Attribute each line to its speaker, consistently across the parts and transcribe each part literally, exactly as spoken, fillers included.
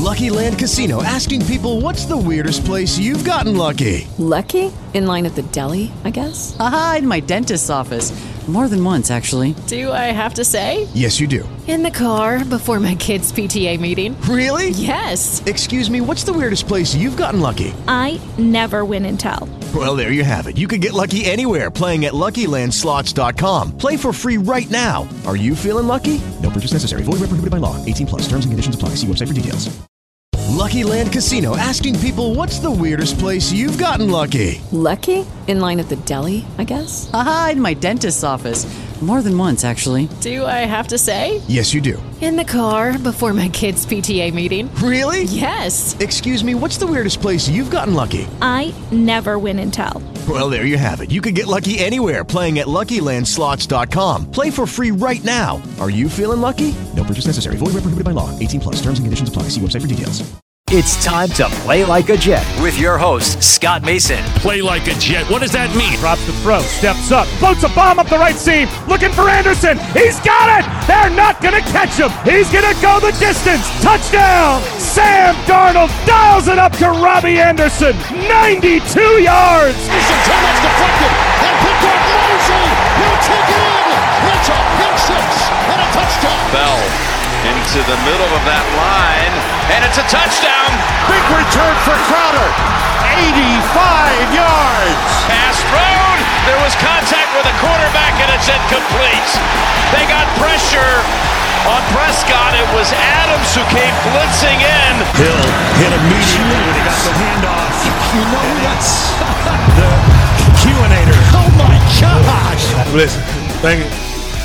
Speaker 1: Lucky Land Casino, asking people, what's the weirdest place you've gotten lucky?
Speaker 2: Lucky? In line at the deli, I guess?
Speaker 3: Aha, in my dentist's office. More than once, actually.
Speaker 2: Do I have to say?
Speaker 1: Yes, you do.
Speaker 2: In the car before my kids' P T A meeting.
Speaker 1: Really?
Speaker 2: Yes.
Speaker 1: Excuse me, what's the weirdest place you've gotten lucky?
Speaker 4: I never win and tell.
Speaker 1: Well, there you have it. You can get lucky anywhere, playing at Lucky Land Slots dot com. Play for free right now. Are you feeling lucky? No purchase necessary. Void where prohibited by law. eighteen plus. Terms and conditions apply. See website for details. Lucky Land Casino, asking people, what's the weirdest place you've gotten lucky?
Speaker 2: Lucky? In line at the deli, I guess?
Speaker 3: Aha, in my dentist's office. More than once, actually.
Speaker 2: Do I have to say?
Speaker 1: Yes, you do.
Speaker 2: In the car before my kids' P T A meeting.
Speaker 1: Really?
Speaker 2: Yes.
Speaker 1: Excuse me, what's the weirdest place you've gotten lucky?
Speaker 4: I never win and tell.
Speaker 1: Well, there you have it. You can get lucky anywhere, playing at Lucky Land Slots dot com. Play for free right now. Are you feeling lucky? No purchase necessary. Void where prohibited by law. eighteen plus. Terms and conditions apply. See website for details.
Speaker 5: It's time to play like a Jet with your host, Scott Mason.
Speaker 6: Play like a Jet. What does that mean?
Speaker 7: Drops the throw, steps up, floats a bomb up the right seam, looking for Anderson. He's got it! They're not going to catch him. He's going to go the distance. Touchdown! Sam Darnold dials it up to Robbie Anderson. ninety-two yards!
Speaker 8: Anderson, too much deflected, and picked off Mosley. He'll take it in. It's a pick six and a touchdown.
Speaker 9: Bell into the middle of that line, and it's a touchdown.
Speaker 8: Big return for Crowder. eighty-five yards.
Speaker 9: Pass thrown. There was contact with the quarterback, and it's incomplete. They got pressure on Prescott. It was Adams who came blitzing in.
Speaker 6: Hill hit immediately when he got the handoff.
Speaker 8: You know that's
Speaker 6: the Q-inator.
Speaker 8: Oh my gosh.
Speaker 6: Listen, thank you.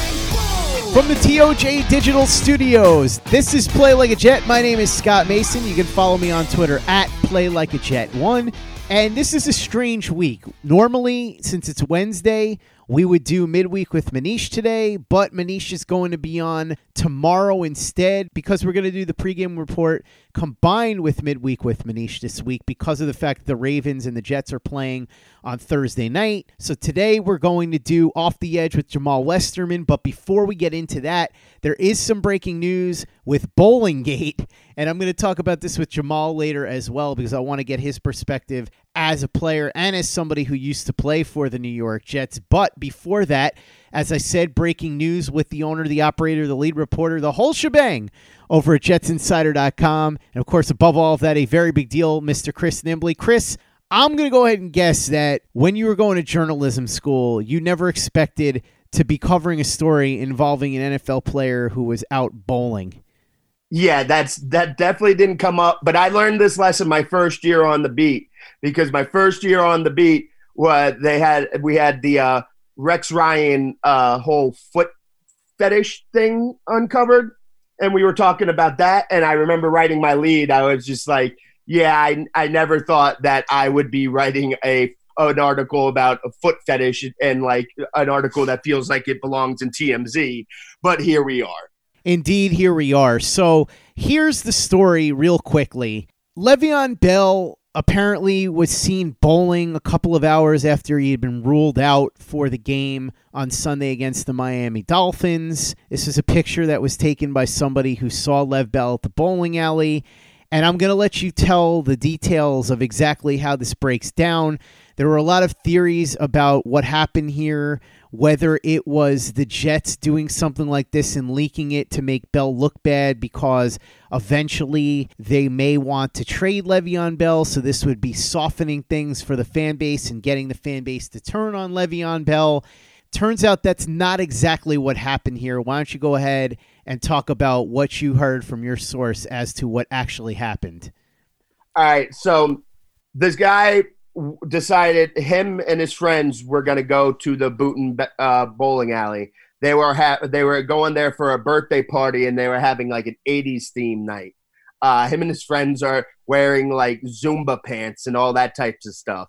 Speaker 10: From the T O J Digital Studios, this is Play Like a Jet. My name is Scott Mason. You can follow me on Twitter at Play Like a Jet one. And this is a strange week. Normally, since it's Wednesday, we would do midweek with Manish today, but Manish is going to be on tomorrow instead because we're going to do the pregame report combined with midweek with Manish this week because of the fact that the Ravens and the Jets are playing on Thursday night. So today we're going to do Off the Edge with Jamal Westerman, but before we get into that, there is some breaking news with Bowlinggate, and I'm going to talk about this with Jamal later as well because I want to get his perspective as a player and as somebody who used to play for the New York Jets. But before that, as I said, breaking news with the owner, the operator, the lead reporter, the whole shebang over at Jets Insider dot com. And of course, above all of that, a very big deal, Mister Chris Nimbley. Chris, I'm going to go ahead and guess that when you were going to journalism school, you never expected to be covering a story involving an N F L player who was out bowling.
Speaker 11: Yeah, that's that definitely didn't come up. But I learned this lesson my first year on the beat because my first year on the beat, was they had we had the uh, Rex Ryan uh, whole foot fetish thing uncovered, and we were talking about that. And I remember writing my lead. I was just like, yeah, I I never thought that I would be writing a an article about a foot fetish and like an article that feels like it belongs in T M Z. But here we are.
Speaker 10: Indeed, here we are. So here's the story real quickly. Le'Veon Bell apparently was seen bowling a couple of hours after he had been ruled out for the game on Sunday against the Miami Dolphins. This is a picture that was taken by somebody who saw Lev Bell at the bowling alley. And I'm going to let you tell the details of exactly how this breaks down. There were a lot of theories about what happened here, whether it was the Jets doing something like this and leaking it to make Bell look bad because eventually they may want to trade Le'Veon Bell, so this would be softening things for the fan base and getting the fan base to turn on Le'Veon Bell. Turns out that's not exactly what happened here. Why don't you go ahead and talk about what you heard from your source as to what actually happened?
Speaker 11: All right, so this guy decided him and his friends were going to go to the Booton uh, bowling alley. They were ha- they were going there for a birthday party, and they were having like an eighties theme night. Uh, him and his friends are wearing like Zumba pants and all that types of stuff.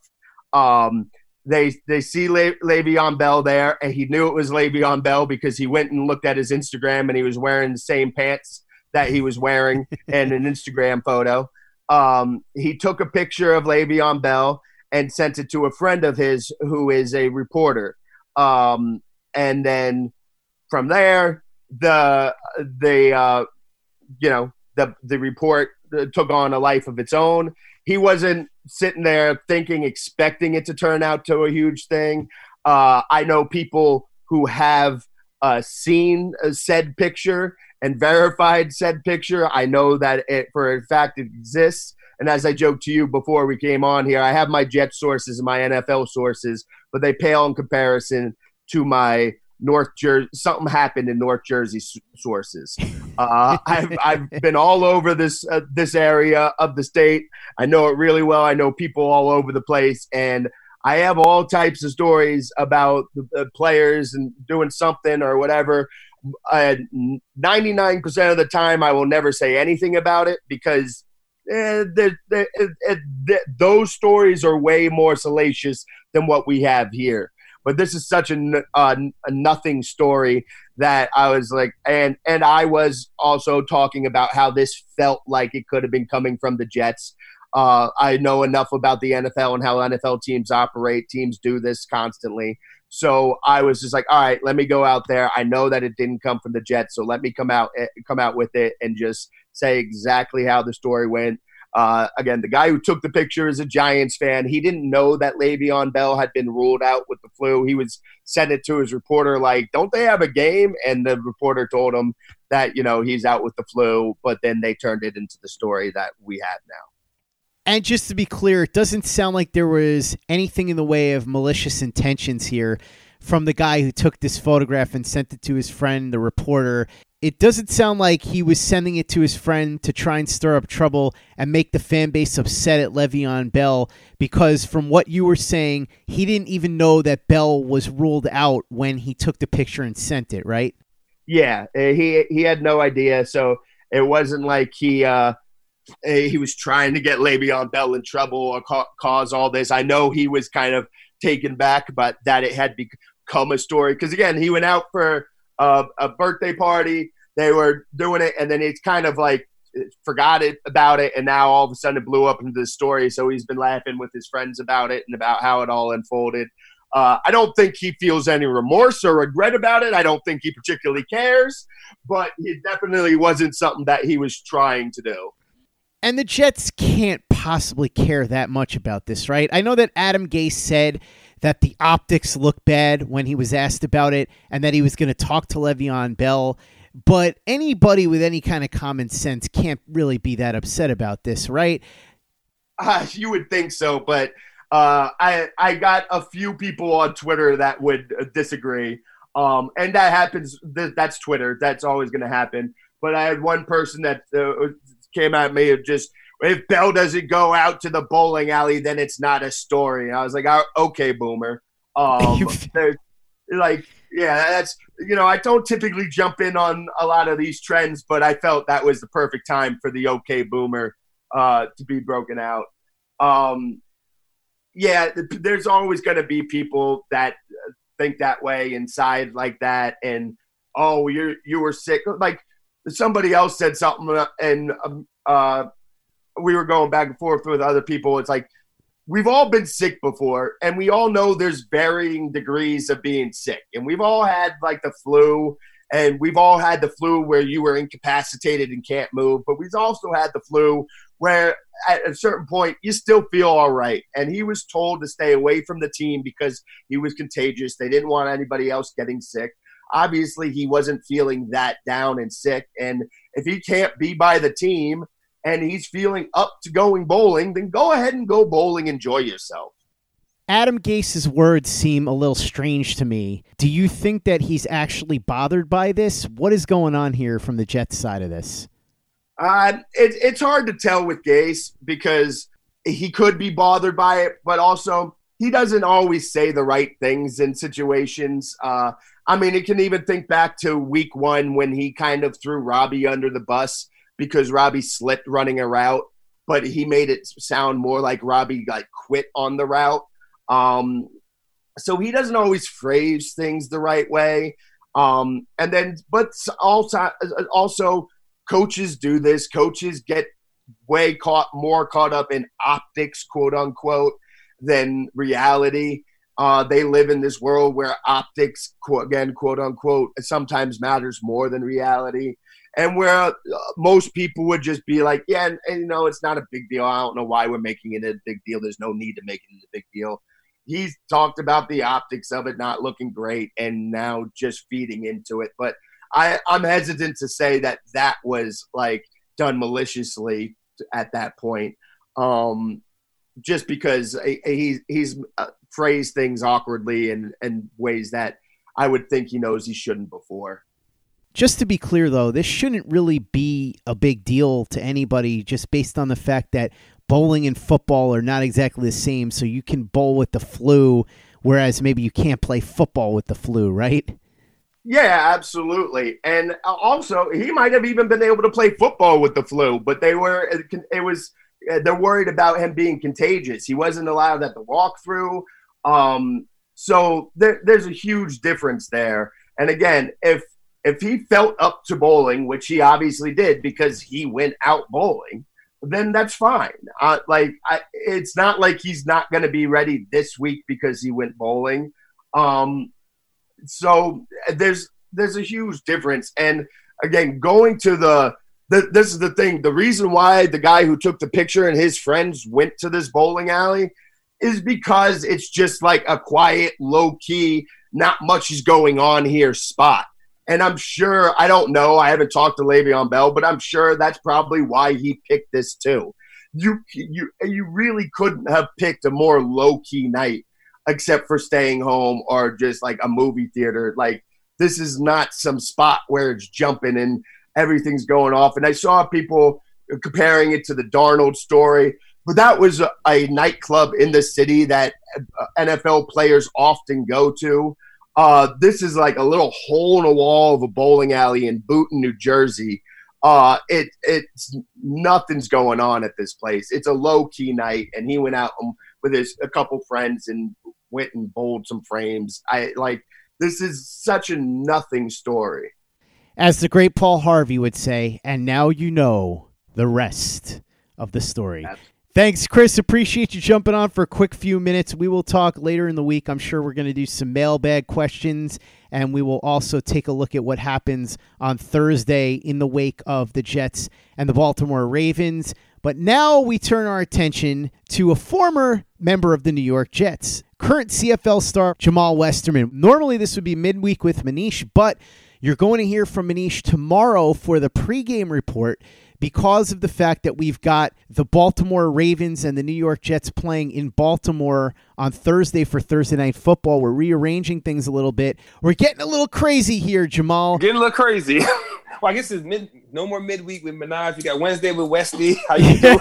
Speaker 11: Um, they they see Le- Le'Veon Bell there, and he knew it was Le'Veon Bell because he went and looked at his Instagram, and he was wearing the same pants that he was wearing in an Instagram photo. Um, he took a picture of Le'Veon Bell and sent it to a friend of his who is a reporter. Um, and then from there, the the uh, you know the the report took on a life of its own. He wasn't sitting there thinking, expecting it to turn out to a huge thing. Uh, I know people who have uh, seen a said picture and verified said picture. I know that it, for a fact, it exists. And as I joked to you before we came on here, I have my Jet sources and my N F L sources, but they pale in comparison to my North Jersey. Something happened in North Jersey sources. Uh, I've I've been all over this uh, this area of the state. I know it really well. I know people all over the place, and I have all types of stories about the, the players and doing something or whatever. Uh, ninety-nine percent of the time, I will never say anything about it because eh, they're, they're, they're, they're, those stories are way more salacious than what we have here. But this is such a, uh, a nothing story that I was like, and and I was also talking about how this felt like it could have been coming from the Jets. Uh, I know enough about the N F L and how N F L teams operate. Teams do this constantly. So I was just like, all right, let me go out there. I know that it didn't come from the Jets, so let me come out come out with it and just say exactly how the story went. Uh, again, the guy who took the picture is a Giants fan. He didn't know that Le'Veon Bell had been ruled out with the flu. He was sent it to his reporter like, don't they have a game? And the reporter told him that, you know, he's out with the flu, but then they turned it into the story that we have now.
Speaker 10: And just to be clear, it doesn't sound like there was anything in the way of malicious intentions here from the guy who took this photograph and sent it to his friend, the reporter. It doesn't sound like he was sending it to his friend to try and stir up trouble and make the fan base upset at Le'Veon Bell, because from what you were saying, he didn't even know that Bell was ruled out when he took the picture and sent it, right?
Speaker 11: Yeah, he he had no idea, so it wasn't like he uh, he was trying to get Le'Veon Bell in trouble or ca- cause all this. I know he was kind of taken back, but that it had become a story because, again, he went out for Uh, a birthday party. They were doing it, and then it's kind of like forgot it about it, and now all of a sudden it blew up into the story. So he's been laughing with his friends about it and about how it all unfolded. Uh, I don't think he feels any remorse or regret about it. I don't think he particularly cares, but it definitely wasn't something that he was trying to do.
Speaker 10: And the Jets can't possibly care that much about this, right? I know that Adam Gase said that the optics look bad when he was asked about it and that he was going to talk to Le'Veon Bell. But anybody with any kind of common sense can't really be that upset about this, right?
Speaker 11: Uh, you would think so, but uh, I I got a few people on Twitter that would uh, disagree. Um, and that happens. Th- that's Twitter. That's always going to happen. But I had one person that uh, came at me of just, if Bell doesn't go out to the bowling alley, then it's not a story. And I was like, oh, okay, boomer. Um, like, yeah, that's, you know, I don't typically jump in on a lot of these trends, but I felt that was the perfect time for the okay boomer uh, to be broken out. Um, yeah, there's always going to be people that think that way inside like that. And, oh, you you were sick. Like somebody else said something and um, uh, we were going back and forth with other people. It's like, we've all been sick before, and we all know there's varying degrees of being sick. And we've all had like the flu, and we've all had the flu where you were incapacitated and can't move. But we've also had the flu where at a certain point you still feel all right. And he was told to stay away from the team because he was contagious. They didn't want anybody else getting sick. Obviously, he wasn't feeling that down and sick. And if he can't be by the team and he's feeling up to going bowling, then go ahead and go bowling. Enjoy yourself.
Speaker 10: Adam Gase's words seem a little strange to me. Do you think that he's actually bothered by this? What is going on here from the Jets side of this?
Speaker 11: Uh, it, it's hard to tell with Gase because he could be bothered by it, but also he doesn't always say the right things in situations. Uh, I mean, you can even think back to week one when he kind of threw Robbie under the bus because Robbie slipped running a route, but he made it sound more like Robbie like quit on the route. Um, so he doesn't always phrase things the right way. Um, and then, but also, also coaches do this. Coaches get way caught, more caught up in optics, quote unquote, than reality. Uh, they live in this world where optics, quote, again, quote unquote, sometimes matters more than reality. And where uh, most people would just be like, yeah, and, and, you know, it's not a big deal. I don't know why we're making it a big deal. There's no need to make it a big deal. He's talked about the optics of it not looking great and now just feeding into it. But I, I'm hesitant to say that that was like done maliciously at that point, um, just because he, he's uh, phrased things awkwardly and in ways that I would think he knows he shouldn't before.
Speaker 10: Just to be clear, though, this shouldn't really be a big deal to anybody just based on the fact that bowling and football are not exactly the same, so you can bowl with the flu, whereas maybe you can't play football with the flu, right?
Speaker 11: Yeah, absolutely. And also, he might have even been able to play football with the flu, but they were, it was, they're worried about him being contagious. He wasn't allowed at the walkthrough. Um, so there, there's a huge difference there. And again, if, If he felt up to bowling, which he obviously did because he went out bowling, then that's fine. Uh, like I, it's not like he's not going to be ready this week because he went bowling. Um, so there's there's a huge difference. And again, going to the, the this is the thing. The reason why the guy who took the picture and his friends went to this bowling alley is because it's just like a quiet, low key, not much is going on here spot. And I'm sure, I don't know, I haven't talked to Le'Veon Bell, but I'm sure that's probably why he picked this too. You you you really couldn't have picked a more low-key night except for staying home or just like a movie theater. Like, this is not some spot where it's jumping and everything's going off. And I saw people comparing it to the Darnold story, but that was a, a nightclub in the city that N F L players often go to. Uh, this is like a little hole in a wall of a bowling alley in Boonton, New Jersey. Uh, it it's nothing's going on at this place. It's a low key night, and he went out with his a couple friends and went and bowled some frames. I like this is such a nothing story.
Speaker 10: As the great Paul Harvey would say, and now you know the rest of the story. That's- Thanks, Chris. Appreciate you jumping on for a quick few minutes. We will talk later in the week. I'm sure we're going to do some mailbag questions, and we will also take a look at what happens on Thursday in the wake of the Jets and the Baltimore Ravens. But now we turn our attention to a former member of the New York Jets, current C F L star Jamal Westerman. Normally this would be midweek with Manish, but you're going to hear from Manish tomorrow for the pregame report, because of the fact that we've got the Baltimore Ravens and the New York Jets playing in Baltimore on Thursday for Thursday Night Football. We're rearranging things a little bit. We're getting a little crazy here, Jamal.
Speaker 12: Getting a little crazy. Well, I guess it's mid, no more midweek with Minaj. We got Wednesday with Wesley. How you doing?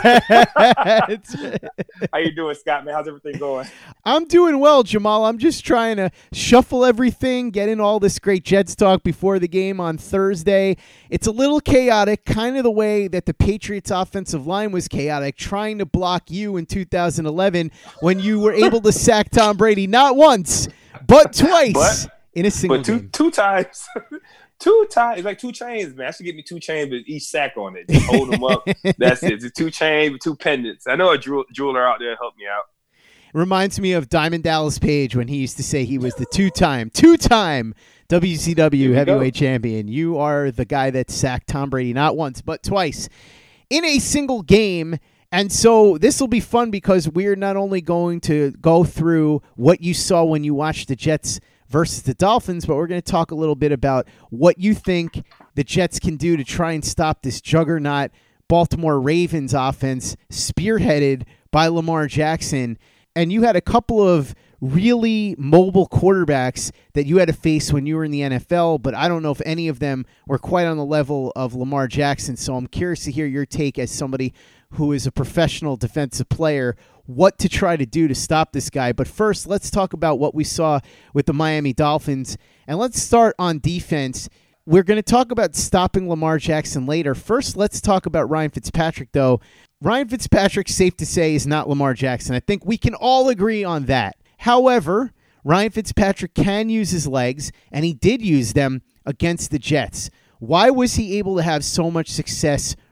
Speaker 12: How you doing, Scott, man? How's everything going?
Speaker 10: I'm doing well, Jamal. I'm just trying to shuffle everything, get in all this great Jets talk before the game on Thursday. It's a little chaotic, kind of the way that the Patriots offensive line was chaotic, trying to block you in two thousand eleven when you were able to sack Tom Brady not once, but twice
Speaker 12: but,
Speaker 10: in a single
Speaker 12: but two,
Speaker 10: game.
Speaker 12: Two times. Two times. It's like two chains, man. I should get me two chains with each sack on it. Just hold them up. That's it. It's two chains with two pendants. I know a jeweler out there helped me out.
Speaker 10: Reminds me of Diamond Dallas Page when he used to say he was the two-time, two-time W C W heavyweight go. champion. You are the guy that sacked Tom Brady not once, but twice in a single game. And so this will be fun because we're not only going to go through what you saw when you watched the Jets versus the Dolphins, but we're going to talk a little bit about what you think the Jets can do to try and stop this juggernaut Baltimore Ravens offense spearheaded by Lamar Jackson. And you had a couple of really mobile quarterbacks that you had to face when you were in the N F L, but I don't know if any of them were quite on the level of Lamar Jackson. So I'm curious to hear your take as somebody who is a professional defensive player, what to try to do to stop this guy. But first, let's talk about what we saw with the Miami Dolphins. And let's start on defense. We're going to talk about stopping Lamar Jackson later. First, let's talk about Ryan Fitzpatrick, though. Ryan Fitzpatrick, safe to say, is not Lamar Jackson. I think we can all agree on that. However, Ryan Fitzpatrick can use his legs, and he did use them against the Jets. Why was he able to have so much success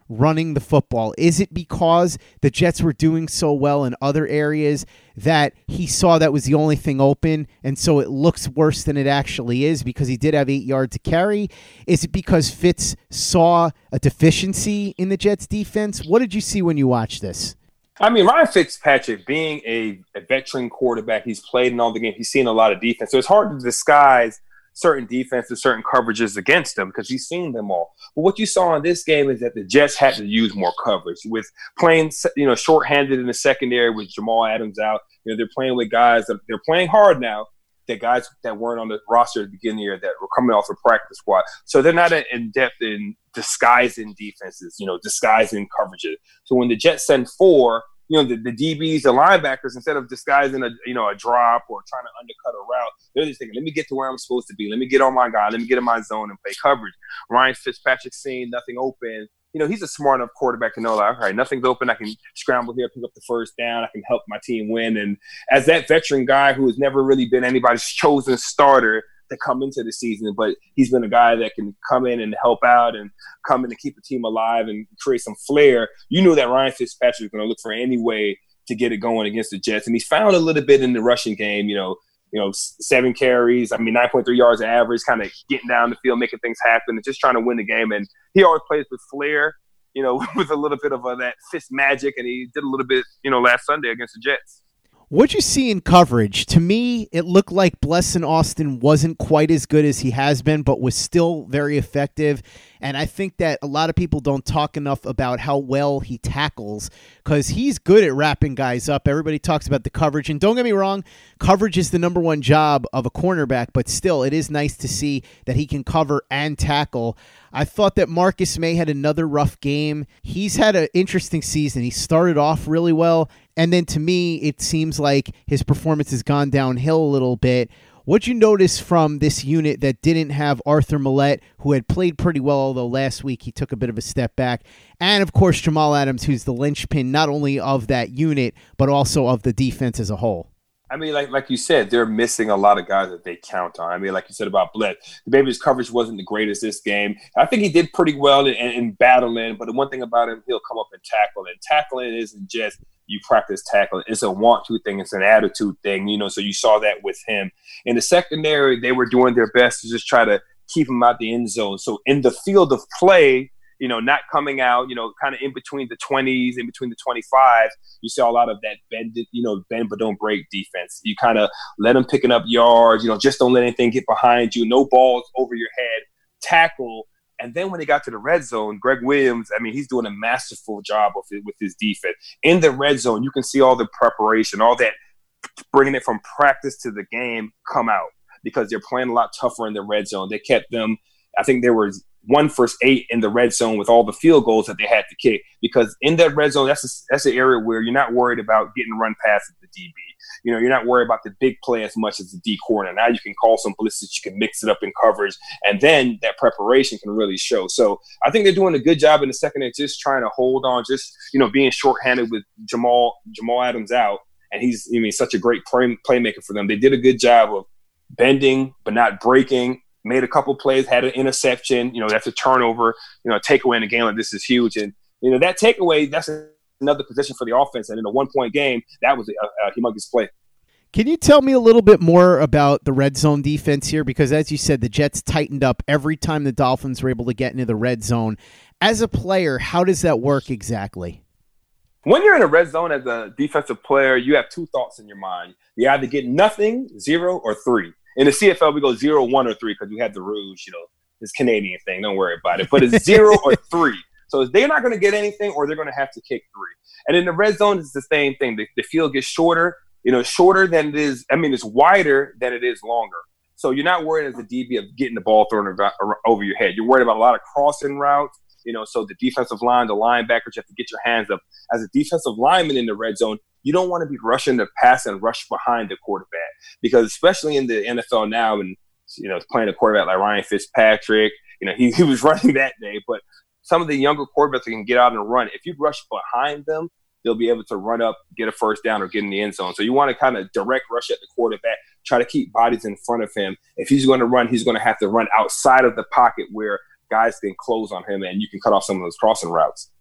Speaker 10: running the football? Is it because the Jets were doing so well in other areas that he saw that was the only thing open, and so it looks worse than it actually is because he did have eight yards to carry? Is it because Fitz saw a deficiency in the Jets defense? What did you see when you watched this?
Speaker 12: I mean, Ryan Fitzpatrick, being a, a veteran quarterback, he's played in all the games. He's seen a lot of defense. So it's hard to disguise certain defenses, certain coverages against them because he's seen them all. But what you saw in this game is that the Jets had to use more coverage with playing, you know, shorthanded in the secondary with Jamal Adams out. You know, they're playing with guys that they're playing hard now. The guys that weren't on the roster at the beginning of the year that were coming off the practice squad. So they're not in depth in disguising defenses, you know, disguising coverages. So when the Jets send four, you know, the, the D Bs, the linebackers, instead of disguising a, you know, a drop or trying to undercut a route, they're just thinking, let me get to where I'm supposed to be. Let me get on my guy. Let me get in my zone and play coverage. Ryan Fitzpatrick seeing nothing open. You know, he's a smart enough quarterback to know, like, all right, nothing's open. I can scramble here, pick up the first down. I can help my team win. And as that veteran guy who has never really been anybody's chosen starter to come into the season, but he's been a guy that can come in and help out and come in and keep the team alive and create some flair. You knew that Ryan Fitzpatrick was going to look for any way to get it going against the Jets. And he's found a little bit in the rushing game, you know, you know, seven carries, I mean, nine point three yards average, kind of getting down the field, making things happen and just trying to win the game. And he always plays with flair, you know, with a little bit of uh, that fist magic. And he did a little bit, you know, last Sunday against the Jets.
Speaker 10: What'd you see in coverage? To me, it looked like Blesson Austin wasn't quite as good as he has been, but was still very effective. And I think that a lot of people don't talk enough about how well he tackles because he's good at wrapping guys up. Everybody talks about the coverage. And don't get me wrong, coverage is the number one job of a cornerback, but still, it is nice to see that he can cover and tackle. I thought that Marcus May had another rough game. He's had an interesting season. He started off really well, and then to me, it seems like his performance has gone downhill a little bit. What'd you notice from this unit that didn't have Arthur Millette, who had played pretty well, although last week he took a bit of a step back, and of course Jamal Adams, who's the linchpin not only of that unit, but also of the defense as a whole?
Speaker 12: I mean, like like you said, they're missing a lot of guys that they count on. I mean, like you said about Blett, the baby's coverage wasn't the greatest this game. I think he did pretty well in, in battling, but the one thing about him, he'll come up and tackle. And tackling isn't just you practice tackling. It's a want-to thing. It's an attitude thing, you know, so you saw that with him. In the secondary, they were doing their best to just try to keep him out the end zone. So in the field of play, you know, not coming out, you know, kind of in between the twenties, in between the twenty-fives, you saw a lot of that bend, you know, bend but don't break defense. You kind of let them picking up yards, you know, just don't let anything get behind you, no balls over your head, tackle. And then when they got to the red zone, Greg Williams, I mean, he's doing a masterful job with it, with his defense. In the red zone, you can see all the preparation, all that bringing it from practice to the game come out because they're playing a lot tougher in the red zone. They kept them, I think there was one first eight in the red zone with all the field goals that they had to kick because in that red zone, that's a, that's an area where you're not worried about getting run past the D B. You know, you're not worried about the big play as much as the D corner. Now you can call some blitzes, you can mix it up in coverage, and then that preparation can really show. So I think they're doing a good job in the second half, just trying to hold on, just, you know, being shorthanded with Jamal Jamal Adams out, and he's, I mean, such a great play, playmaker for them. They did a good job of bending but not breaking. Made a couple plays, had an interception. You know, that's a turnover. You know, a takeaway in a game like this is huge. And, you know, that takeaway, that's another position for the offense. And in a one-point game, that was a, a humongous play.
Speaker 10: Can you tell me a little bit more about the red zone defense here? Because as you said, the Jets tightened up every time the Dolphins were able to get into the red zone. As a player, how does that work exactly?
Speaker 12: When you're in a red zone as a defensive player, you have two thoughts in your mind. You either get nothing, zero, or three. In the C F L, we go zero, one, or three because we have the Rouge, you know, this Canadian thing. Don't worry about it. But it's zero or three. So they're not going to get anything or they're going to have to kick three. And in the red zone, it's the same thing. The, the field gets shorter, you know, shorter than it is. I mean, it's wider than it is longer. So you're not worried as a D B of getting the ball thrown over your head. You're worried about a lot of crossing routes, you know, so the defensive line, the linebackers, you have to get your hands up. As a defensive lineman in the red zone, you don't want to be rushing the pass and rush behind the quarterback because especially in the N F L now and, you know, playing a quarterback like Ryan Fitzpatrick, you know, he, he was running that day, but some of the younger quarterbacks that can get out and run, if you rush behind them, they'll be able to run up, get a first down or get in the end zone. So you want to kind of direct rush at the quarterback, try to keep bodies in front of him. If he's going to run, he's going to have to run outside of the pocket where guys can close on him and you can cut off some of those crossing routes.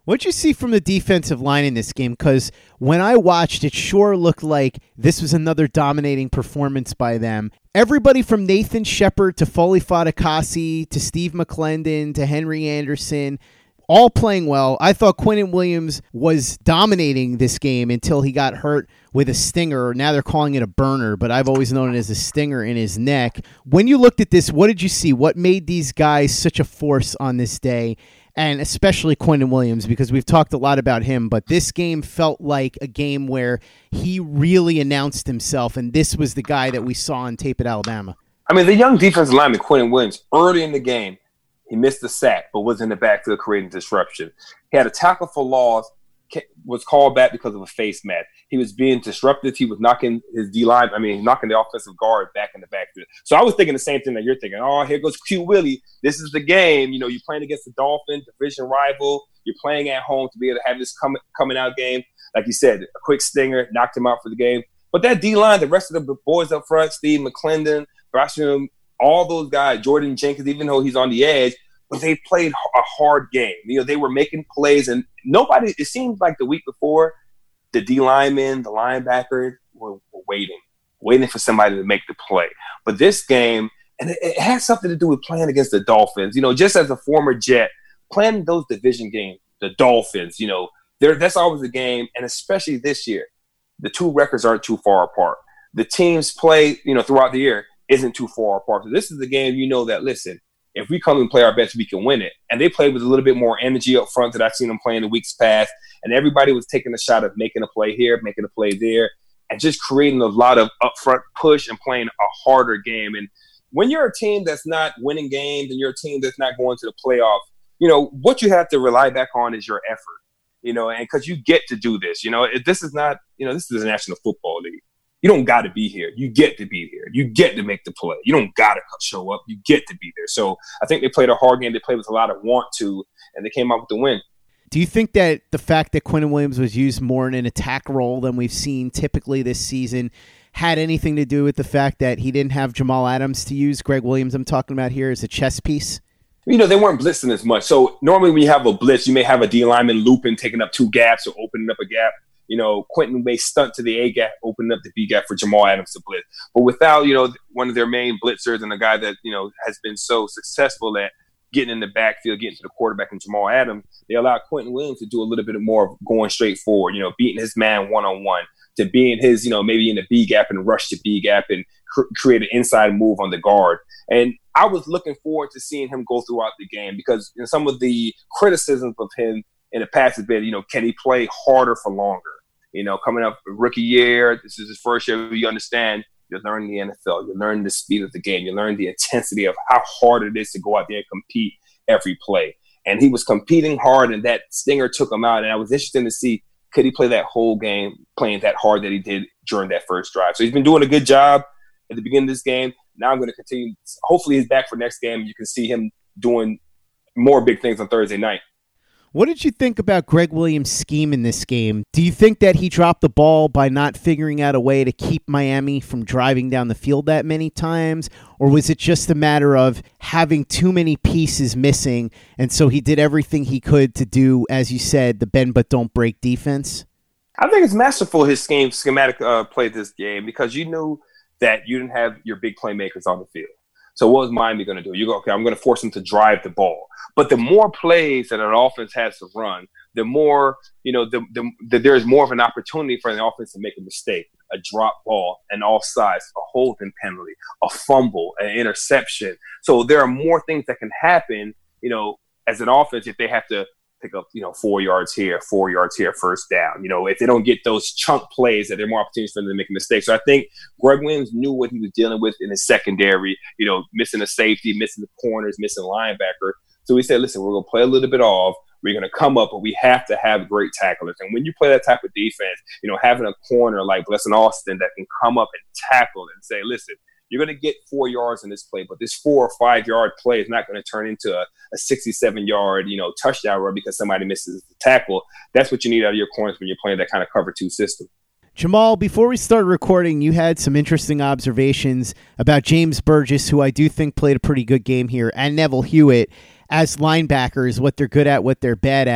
Speaker 10: What'd you see from the defensive line in this game? Because when I watched, it sure looked like this was another dominating performance by them. Everybody from Nathan Shepard to Foley Fatukasi to Steve McClendon to Henry Anderson, all playing well. I thought Quinnen Williams was dominating this game until he got hurt with a stinger. Now they're calling it a burner, but I've always known it as a stinger in his neck. When you looked at this, what did you see? What made these guys such a force on this day? And especially Quinnen Williams, because we've talked a lot about him, but this game felt like a game where he really announced himself, and this was the guy that we saw on tape at Alabama.
Speaker 12: I mean, the young defensive lineman, Quinnen Williams, early in the game, he missed the sack, but was in the backfield creating disruption. He had a tackle for loss, was called back because of a face mask. He was being disruptive. He was knocking his D-line, I mean, knocking the offensive guard back in the backfield. So I was thinking the same thing that you're thinking. Oh, here goes Q Willie. This is the game. You know, you're playing against the Dolphins, division rival. You're playing at home to be able to have this come, coming out game. Like you said, a quick stinger, knocked him out for the game. But that D-line, the rest of the boys up front, Steve McClendon, Basham, all those guys, Jordan Jenkins, even though he's on the edge, but they played a hard game. You know, they were making plays, and nobody – it seemed like the week before, the D linemen, the linebackers were, were waiting, waiting for somebody to make the play. But this game – and it, it has something to do with playing against the Dolphins. You know, just as a former Jet, playing those division games, the Dolphins, you know, that's always a game, and especially this year, the two records aren't too far apart. The teams play, you know, throughout the year isn't too far apart. So this is the game you know that, listen, if we come and play our best, we can win it. And they played with a little bit more energy up front that I've seen them play in the weeks past. And everybody was taking a shot of making a play here, making a play there, and just creating a lot of upfront push and playing a harder game. And when you're a team that's not winning games and you're a team that's not going to the playoffs, you know, what you have to rely back on is your effort, you know, and because you get to do this, you know, if this is not, you know, this is the National Football League. You don't got to be here. You get to be here. You get to make the play. You don't got to show up. You get to be there. So I think they played a hard game. They played with a lot of want to, and they came out with the win.
Speaker 10: Do you think that the fact that Quinnen Williams was used more in an attack role than we've seen typically this season had anything to do with the fact that he didn't have Jamal Adams to use? Greg Williams, I'm talking about here, as a chess piece.
Speaker 12: You know, they weren't blitzing as much. So normally when you have a blitz, you may have a D lineman looping, taking up two gaps or opening up a gap. You know, Quentin may stunt to the A gap, open up the B gap for Jamal Adams to blitz. But without, you know, one of their main blitzers and a guy that, you know, has been so successful at getting in the backfield, getting to the quarterback and Jamal Adams, they allowed Quentin Williams to do a little bit more of going straight forward, you know, beating his man one-on-one, to being his, you know, maybe in the B gap and rush to B gap and cr- create an inside move on the guard. And I was looking forward to seeing him go throughout the game because you know, some of the criticisms of him in the past has been, you know, can he play harder for longer? You know, coming up rookie year, this is his first year. You understand, you're learning the N F L. You're learning the speed of the game. You learn the intensity of how hard it is to go out there and compete every play. And he was competing hard, and that stinger took him out. And I was interested to see, could he play that whole game playing that hard that he did during that first drive? So he's been doing a good job at the beginning of this game. Now I'm going to continue. Hopefully he's back for next game. You can see him doing more big things on Thursday night.
Speaker 10: What did you think about Greg Williams' scheme in this game? Do you think that he dropped the ball by not figuring out a way to keep Miami from driving down the field that many times? Or was it just a matter of having too many pieces missing, and so he did everything he could to do, as you said, the bend but don't break defense?
Speaker 12: I think it's masterful his scheme, schematic uh, play this game because you knew that you didn't have your big playmakers on the field. So what was Miami going to do? You go, okay, I'm going to force them to drive the ball. But the more plays that an offense has to run, the more, you know, the, the, the there's more of an opportunity for an offense to make a mistake, a drop ball, an offsides, a holding penalty, a fumble, an interception. So there are more things that can happen, you know, as an offense if they have to pick up, you know, four yards here, four yards here, first down. You know, if they don't get those chunk plays, that there are more opportunities for them to make a mistake. So I think Greg Williams knew what he was dealing with in his secondary, you know, missing a safety, missing the corners, missing linebacker. So he said, listen, we're going to play a little bit off. We're going to come up, but we have to have great tacklers. And when you play that type of defense, you know, having a corner like Blesson Austin that can come up and tackle and say, listen, you're going to get four yards in this play, but this four or five yard play is not going to turn into a, a sixty-seven yard, you know, touchdown run because somebody misses the tackle. That's what you need out of your corners when you're playing that kind of cover two system.
Speaker 10: Jamal, before we started recording, you had some interesting observations about James Burgess, who I do think played a pretty good game here, and Neville Hewitt as linebackers, what they're good at, what they're bad at.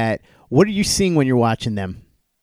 Speaker 10: What are you seeing when you're watching them?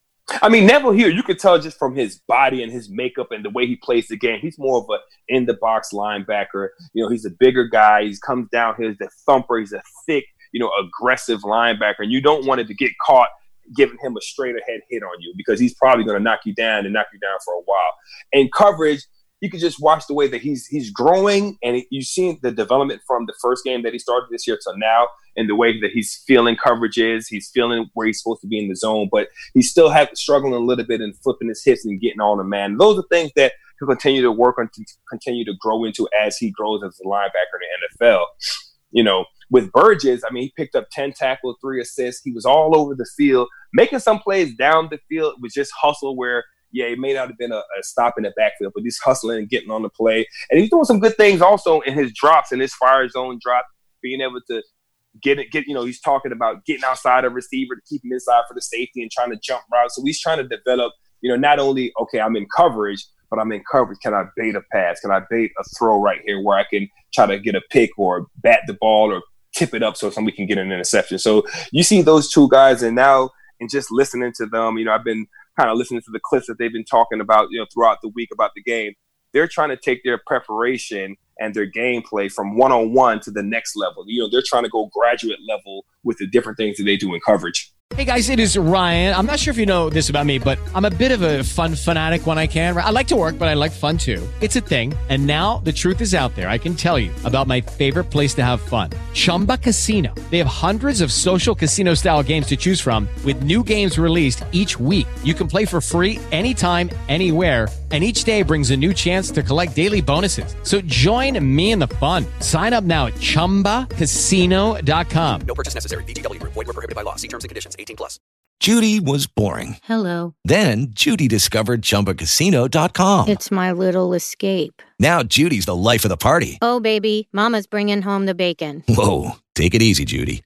Speaker 12: I mean, Neville here, you could tell just from his body and his makeup and the way he plays the game, he's more of a in-the-box linebacker. You know, he's a bigger guy. He comes down here, he's a thumper. He's a thick, you know, aggressive linebacker. And you don't want it to get caught giving him a straight-ahead hit on you because he's probably going to knock you down and knock you down for a while. In coverage, you can just watch the way that he's he's growing, and you've seen the development from the first game that he started this year to now, and the way that he's feeling coverages, he's feeling where he's supposed to be in the zone, but he's still have, struggling a little bit and flipping his hips and getting on the man. Those are things that he'll continue to work on, to continue to grow into as he grows as a linebacker in the N F L. You know, with Burgess, I mean, he picked up ten tackles, three assists. He was all over the field, making some plays down the field. It was just hustle where, yeah, it may not have been a, a stop in the backfield, but he's hustling and getting on the play. And he's doing some good things also in his drops, in his fire zone drop, being able to get it, get, you know, he's talking about getting outside a receiver to keep him inside for the safety and trying to jump routes. So he's trying to develop, you know, not only, okay, I'm in coverage, but I'm in coverage. Can I bait a pass? Can I bait a throw right here where I can try to get a pick or bat the ball or tip it up so somebody can get an interception? So you see those two guys, and now, and just listening to them, you know, I've been kind of listening to the clips that they've been talking about, you know, throughout the week about the game. They're trying to take their preparation and their gameplay from one-on-one to the next level. You know, they're trying to go graduate level with the different things that they do in coverage.
Speaker 13: Hey guys, it is Ryan. I'm not sure if you know this about me, but I'm a bit of a fun fanatic when I can. I like to work, but I like fun too. It's a thing. And now the truth is out there. I can tell you about my favorite place to have fun. Chumba Casino. They have hundreds of social casino style games to choose from with new games released each week. You can play for free anytime, anywhere. And each day brings a new chance to collect daily bonuses. So join me in the fun. Sign up now at chumba casino dot com.
Speaker 14: No purchase necessary. V G W. Void where prohibited by law. See terms and conditions. eighteen plus. Judy was boring.
Speaker 15: Hello.
Speaker 14: Then Judy discovered chumba casino dot com.
Speaker 15: It's my little escape.
Speaker 14: Now Judy's the life of the party.
Speaker 15: Oh, baby, mama's bringing home the bacon.
Speaker 14: Whoa, take it easy, Judy.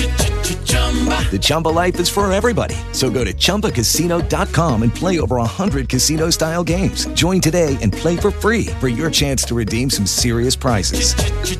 Speaker 14: The Chumba life is for everybody. So go to chumba casino dot com and play over one hundred casino-style games. Join today and play for free for your chance to redeem some serious prizes.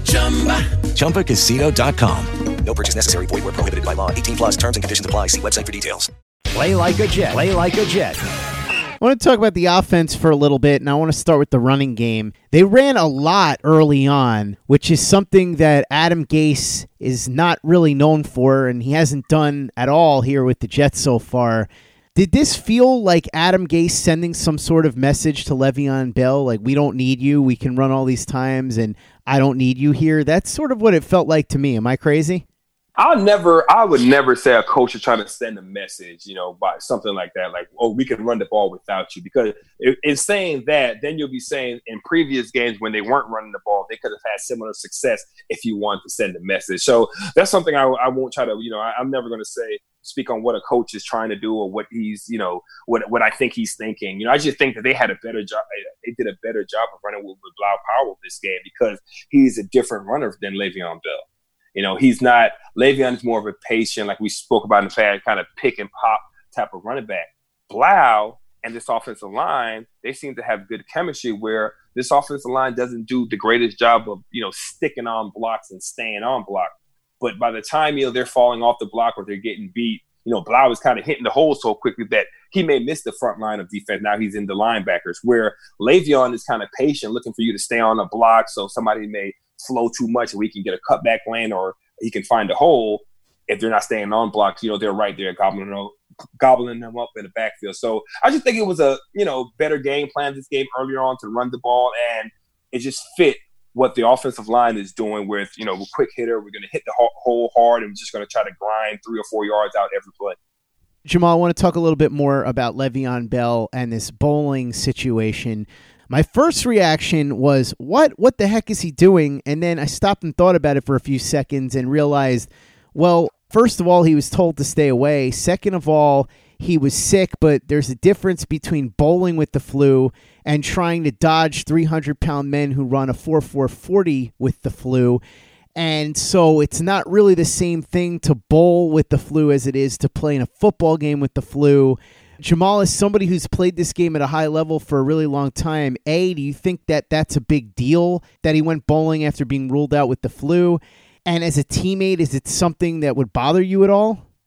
Speaker 14: chumba casino dot com. No purchase necessary. Void where prohibited by law. eighteen plus terms and conditions apply. See website for details.
Speaker 5: Play like a Jet. Play like a Jet.
Speaker 10: I want to talk about the offense for a little bit, and I want to start with the running game. They ran a lot early on, which is something that Adam Gase is not really known for, and he hasn't done at all here with the Jets so far. Did this feel like Adam Gase sending some sort of message to Le'Veon Bell, like, we don't need you, we can run all these times, and I don't need you here? That's sort of what it felt like to me. Am I crazy?
Speaker 12: I'll never, I would never say a coach is trying to send a message, you know, by something like that, like, oh, we can run the ball without you. Because if, in saying that, then you'll be saying in previous games when they weren't running the ball, they could have had similar success if you wanted to send a message. So that's something I, I won't try to, you know, I, I'm never going to say, speak on what a coach is trying to do or what he's, you know, what what I think he's thinking. You know, I just think that they had a better job. They did a better job of running with, with Blau Powell this game because he's a different runner than Le'Veon Bell. You know, he's not – Le'Veon is more of a patient, like we spoke about in the past, kind of pick and pop type of running back. Blau and this offensive line, they seem to have good chemistry where this offensive line doesn't do the greatest job of, you know, sticking on blocks and staying on block. But by the time, you know, they're falling off the block or they're getting beat, you know, Blau is kind of hitting the hole so quickly that he may miss the front line of defense. Now he's in the linebackers, where Le'Veon is kind of patient, looking for you to stay on the block so somebody may – flow too much and we can get a cutback lane or he can find a hole. If they're not staying on blocks, you know, they're right there gobbling them, gobbling them up in the backfield. So I just think it was a, you know, better game plan this game earlier on to run the ball, and it just fit what the offensive line is doing with, you know, a quick hitter. We're going to hit the hole hard and we're just going to try to grind three or four yards out every play.
Speaker 10: Jamal, I want to talk a little bit more about Le'Veon Bell and this bowling situation. My first reaction was, what? What the heck is he doing? And then I stopped and thought about it for a few seconds and realized, well, first of all, he was told to stay away. Second of all, he was sick, but there's a difference between bowling with the flu and trying to dodge three hundred pound men who run a four four forty with the flu. And so it's not really the same thing to bowl with the flu as it is to play in a football game with the flu. Jamal, is somebody who's played this game at a high level for a really long time. A, do you think that that's a big deal that he went bowling after being ruled out with the flu? And as a teammate, is it something that would bother you at all?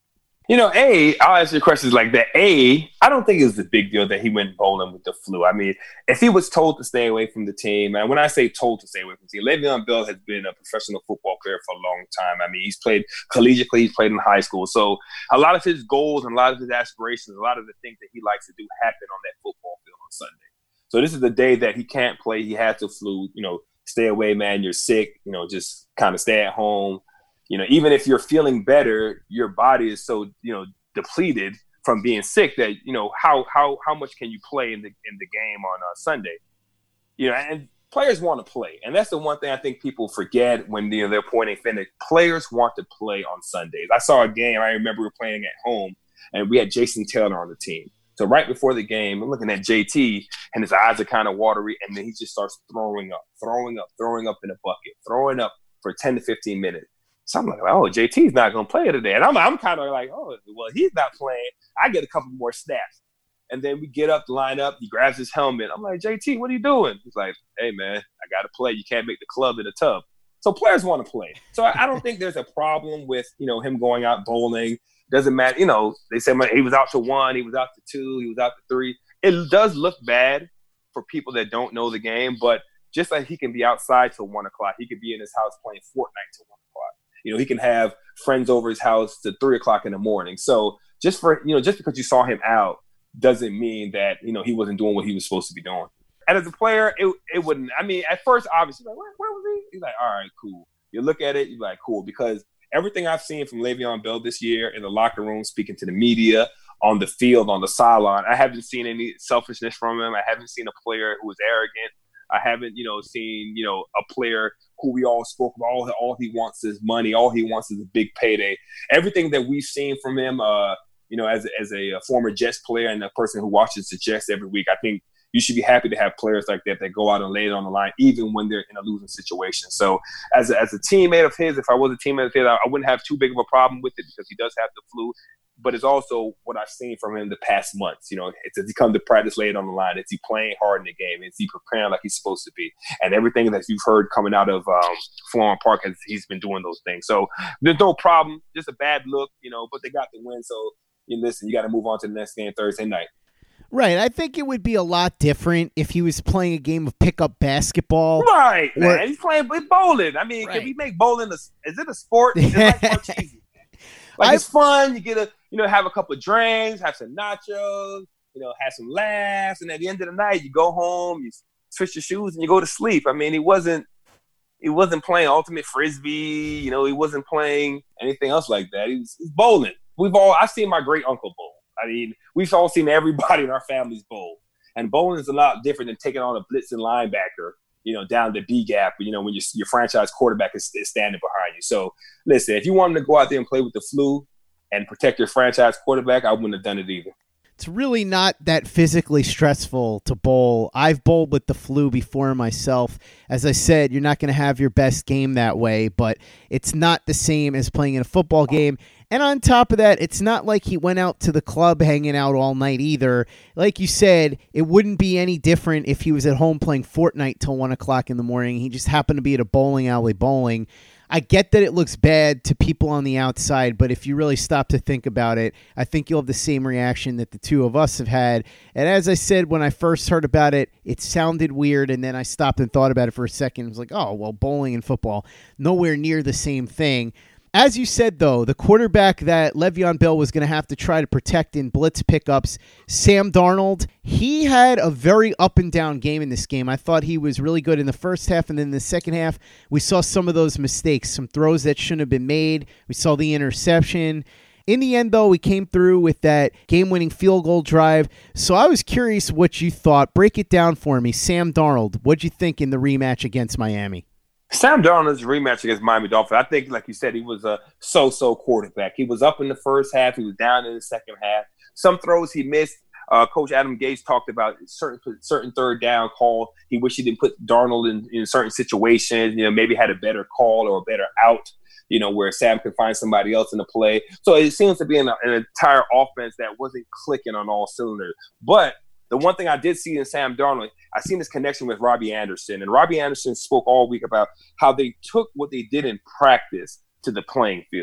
Speaker 12: You know, A, I'll answer your questions like that. A, I don't think it was a big deal that he went bowling with the flu. I mean, if he was told to stay away from the team, and when I say told to stay away from the team, Le'Veon Bell has been a professional football player for a long time. I mean, he's played collegiately, he's played in high school. So a lot of his goals and a lot of his aspirations, a lot of the things that he likes to do happen on that football field on Sunday. So this is the day that he can't play. He has the flu. You know, stay away, man. You're sick. You know, just kind of stay at home. You know, even if you're feeling better, your body is so, you know, depleted from being sick that, you know, how how how much can you play in the in the game on uh, Sunday? You know, and players want to play. And that's the one thing I think people forget when, you know, they're pointing finger. Players want to play on Sundays. I saw a game. I remember we were playing at home, and we had Jason Taylor on the team. So right before the game, I'm looking at J T, and his eyes are kind of watery, and then he just starts throwing up, throwing up, throwing up in a bucket, throwing up for ten to fifteen minutes. So I'm like, oh, J T's not going to play today. And I'm I'm kind of like, oh, well, he's not playing. I get a couple more snaps. And then we get up, line up. He grabs his helmet. I'm like, J T, what are you doing? He's like, hey, man, I got to play. You can't make the club in the tub. So players want to play. So I, I don't think there's a problem with, you know, him going out bowling. Doesn't matter. You know, they say he was out to one, he was out to two, he was out to three. It does look bad for people that don't know the game, but just like he can be outside till one o'clock, he could be in his house playing Fortnite till one o'clock. You know, he can have friends over his house to three o'clock in the morning. So just for, you know, just because you saw him out doesn't mean that, you know, he wasn't doing what he was supposed to be doing. And as a player, it it wouldn't. I mean, at first, obviously, like, where, where was he? He's like, all right, cool. You look at it, you're like, cool. Because everything I've seen from Le'Veon Bell this year in the locker room, speaking to the media, on the field, on the sideline, I haven't seen any selfishness from him. I haven't seen a player who was arrogant. I haven't, you know, seen, you know, a player who we all spoke about. All, all he wants is money. All he wants is a big payday. Everything that we've seen from him, uh, you know, as, as a, a former Jets player and a person who watches the Jets every week, I think you should be happy to have players like that that go out and lay it on the line, even when they're in a losing situation. So as a, as a teammate of his, if I was a teammate of his, I, I wouldn't have too big of a problem with it because he does have the flu. But it's also what I've seen from him the past months. You know, it's as he comes to practice, lay it on the line. Is he playing hard in the game? Is he preparing like he's supposed to be? And everything that you've heard coming out of um, Florham Park, has, he's been doing those things. So there's no problem. Just a bad look, you know, but they got the win. So you listen, you got to move on to the next game Thursday night.
Speaker 10: Right. I think it would be a lot different if he was playing a game of pickup basketball.
Speaker 12: Right,
Speaker 10: or,
Speaker 12: man. He's playing bowling. I mean, right. Can we make bowling a, is it a sport? It's like Marchese. Like, it's fun. You get a, you know, have a couple of drinks, have some nachos, you know, have some laughs, and at the end of the night, you go home, you switch your shoes, and you go to sleep. I mean, he wasn't, he wasn't playing ultimate frisbee. You know, he wasn't playing anything else like that. He was, he was bowling. We've all, I've seen my great uncle bowl. I mean, we've all seen everybody in our families bowl, and bowling is a lot different than taking on a blitzing linebacker, you know, down the B gap, you know, when your your franchise quarterback is, is standing behind you. So, listen, if you want him to go out there and play with the flu and protect your franchise quarterback, I wouldn't have done it either.
Speaker 10: It's really not that physically stressful to bowl. I've bowled with the flu before myself. As I said, you're not going to have your best game that way, but it's not the same as playing in a football game. And on top of that, it's not like he went out to the club hanging out all night either. Like you said, it wouldn't be any different if he was at home playing Fortnite till one o'clock in the morning. He just happened to be at a bowling alley bowling. I get that it looks bad to people on the outside, but if you really stop to think about it, I think you'll have the same reaction that the two of us have had. And as I said, when I first heard about it, it sounded weird, and then I stopped and thought about it for a second. It was like, oh, well, bowling and football, nowhere near the same thing. As you said, though, the quarterback that Le'Veon Bell was going to have to try to protect in blitz pickups, Sam Darnold, he had a very up and down game in this game. I thought he was really good in the first half, and then in the second half, we saw some of those mistakes, some throws that shouldn't have been made. We saw the interception. In the end, though, we came through with that game-winning field goal drive. So I was curious what you thought. Break it down for me. Sam Darnold, what'd you think in the rematch against Miami?
Speaker 12: Sam Darnold's rematch against Miami Dolphins, I think, like you said, he was a so-so quarterback. He was up in the first half. He was down in the second half. Some throws he missed. Uh, Coach Adam Gase talked about certain certain third down call. He wished he didn't put Darnold in, in certain situations, you know, maybe had a better call or a better out, you know, where Sam could find somebody else in the play. So it seems to be an, an entire offense that wasn't clicking on all cylinders. But the one thing I did see in Sam Darnold, I seen his connection with Robbie Anderson. And Robbie Anderson spoke all week about how they took what they did in practice to the playing field.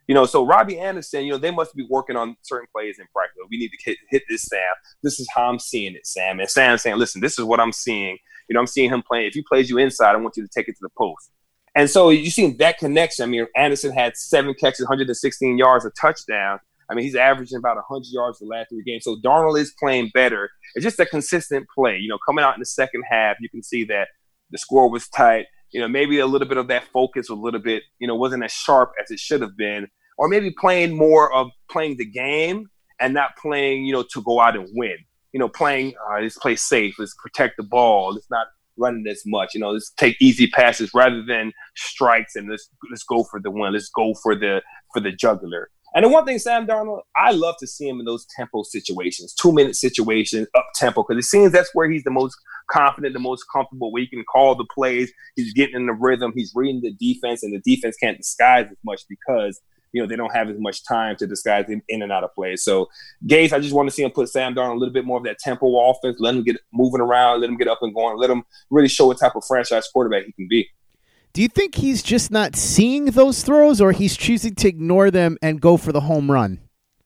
Speaker 12: You know, so Robbie Anderson, you know, they must be working on certain plays in practice. We need to hit, hit this, Sam. This is how I'm seeing it, Sam. And Sam's saying, listen, this is what I'm seeing. You know, I'm seeing him playing. If he plays you inside, I want you to take it to the post. And so you see that connection. I mean, Anderson had seven catches, one hundred sixteen yards, a touchdown. I mean, he's averaging about one hundred yards the last three games. So Darnold is playing better. It's just a consistent play. You know, coming out in the second half, you can see that the score was tight. You know, maybe a little bit of that focus was a little bit, you know, wasn't as sharp as it should have been. Or maybe playing more of playing the game and not playing, you know, to go out and win. You know, playing, uh, let's play safe. Let's protect the ball. Let's not running as much. You know, let's take easy passes rather than strikes and let's let's go for the win. Let's go for the for the jugular. And the one thing, Sam Darnold, I love to see him in those tempo situations, two-minute situations, up-tempo, because it seems that's where he's the most confident, the most comfortable, where he can call the plays. He's getting in the rhythm. He's reading the defense, and the defense can't disguise as much because, you know, they don't have as much time to disguise him in and out of plays. So, Gase, I just want to see him put Sam Darnold a little bit more of that tempo offense, let him get moving around, let him get up and going, let him really show what type of franchise quarterback he can be.
Speaker 10: Do you think he's just not seeing those throws, or he's choosing to ignore them and go for the home run?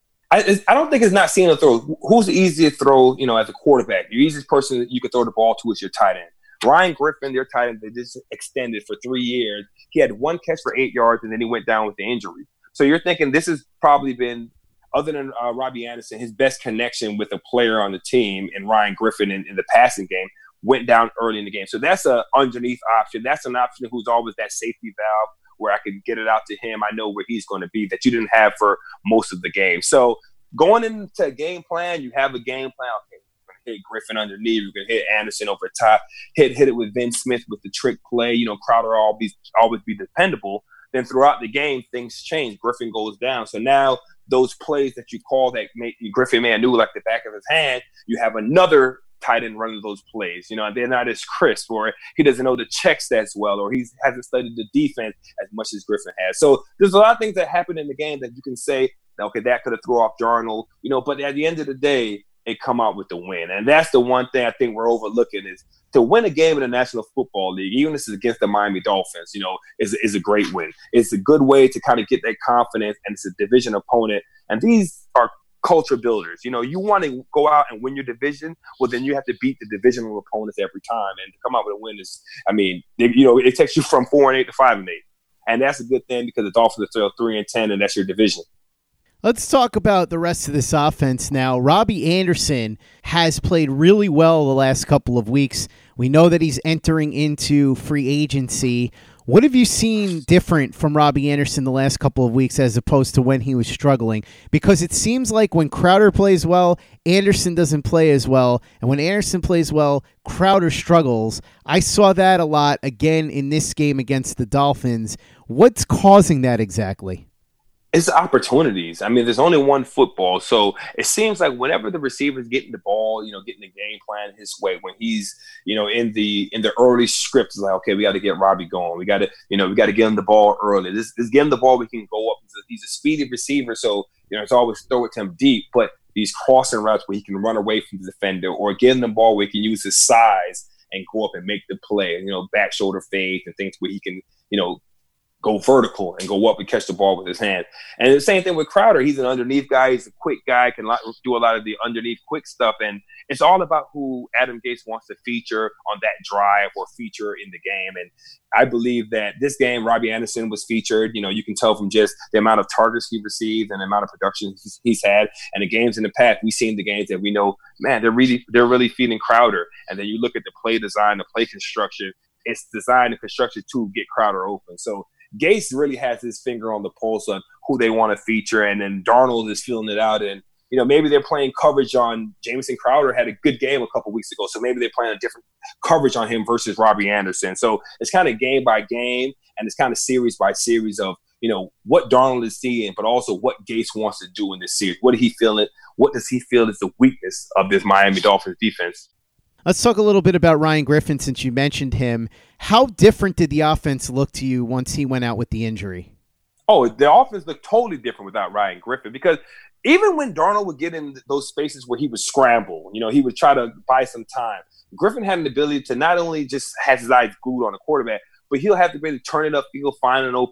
Speaker 12: I, I don't think it's not seeing a throw. Who's the easiest throw, you know, as a quarterback? The easiest person that you can throw the ball to is your tight end. Ryan Griffin, their tight end, they just extended for three years. He had one catch for eight yards, and then he went down with the injury. So you're thinking this has probably been, other than uh, Robbie Anderson, his best connection with a player on the team, and Ryan Griffin in, in the passing game went down early in the game. So that's an underneath option. That's an option who's always that safety valve where I can get it out to him. I know where he's going to be that you didn't have for most of the game. So going into a game plan, you have a game plan. Okay, we're going to hit Griffin underneath. We're going to hit Anderson over top. Hit hit it with Vince Smith with the trick play. You know, Crowder will always, always be dependable. Then throughout the game, things change. Griffin goes down. So now those plays that you call that make Griffin man knew like the back of his hand, you have another tight end running those plays, you know, and they're not as crisp, or he doesn't know the checks as well, or he hasn't studied the defense as much as Griffin has. So there's a lot of things that happen in the game that you can say, okay, that could have thrown off Darnold, you know, but at the end of the day, it come out with the win. And that's the one thing I think we're overlooking is to win a game in the National Football League, even if this is against the Miami Dolphins, you know, is, is a great win. It's a good way to kind of get that confidence, and it's a division opponent. And these are culture builders. You know, you want to go out and win your division, well, then you have to beat the divisional opponents every time. And to come out with a win is, I mean, it, you know, it takes you from four and eight to five and eight. And that's a good thing because the Dolphins are still three and ten, and that's your division.
Speaker 10: Let's talk about the rest of this offense now. Robbie Anderson has played really well the last couple of weeks. We know that he's entering into free agency. What have you seen different from Robbie Anderson the last couple of weeks as opposed to when he was struggling? Because it seems like when Crowder plays well, Anderson doesn't play as well. And when Anderson plays well, Crowder struggles. I saw that a lot again in this game against the Dolphins. What's causing that exactly?
Speaker 12: It's opportunities. I mean, there's only one football. So it seems like whenever the receiver's getting the ball, you know, getting the game plan his way, when he's, you know, in the in the early scripts, like, okay, we got to get Robbie going. We got to, you know, we got to get him the ball early. This is get him the ball. We can go up. He's a, he's a speedy receiver. So, you know, it's always throw it to him deep. But these crossing routes where he can run away from the defender, or get him the ball where he can use his size and go up and make the play, you know, back shoulder fade and things where he can, you know, go vertical and go up and catch the ball with his hand. And the same thing with Crowder. He's an underneath guy. He's a quick guy, can do a lot of the underneath quick stuff. And it's all about who Adam Gase wants to feature on that drive or feature in the game. And I believe that this game, Robbie Anderson was featured. You know, you can tell from just the amount of targets he received and the amount of production he's, he's had. And the games in the past, we've seen the games that we know, man, they're really, they're really feeding Crowder. And then you look at the play design, the play construction, it's designed and constructed to get Crowder open. So Gase really has his finger on the pulse on who they want to feature, and then Darnold is feeling it out. And, you know, maybe they're playing coverage on Jamison Crowder had a good game a couple weeks ago, so maybe they're playing a different coverage on him versus Robbie Anderson. So it's kind of game by game, and it's kind of series by series of, you know, what Darnold is seeing, but also what Gase wants to do in this series. What is he feeling? What does he feel is the weakness of this Miami Dolphins defense?
Speaker 10: Let's talk a little bit about Ryan Griffin since you mentioned him. How different did the offense look to you once he went out with the injury?
Speaker 12: Oh, the offense looked totally different without Ryan Griffin, because even when Darnold would get in those spaces where he would scramble, you know, he would try to buy some time. Griffin had an ability to not only just have his eyes glued on the quarterback, but he'll have the ability to turn it upfield, find an opening,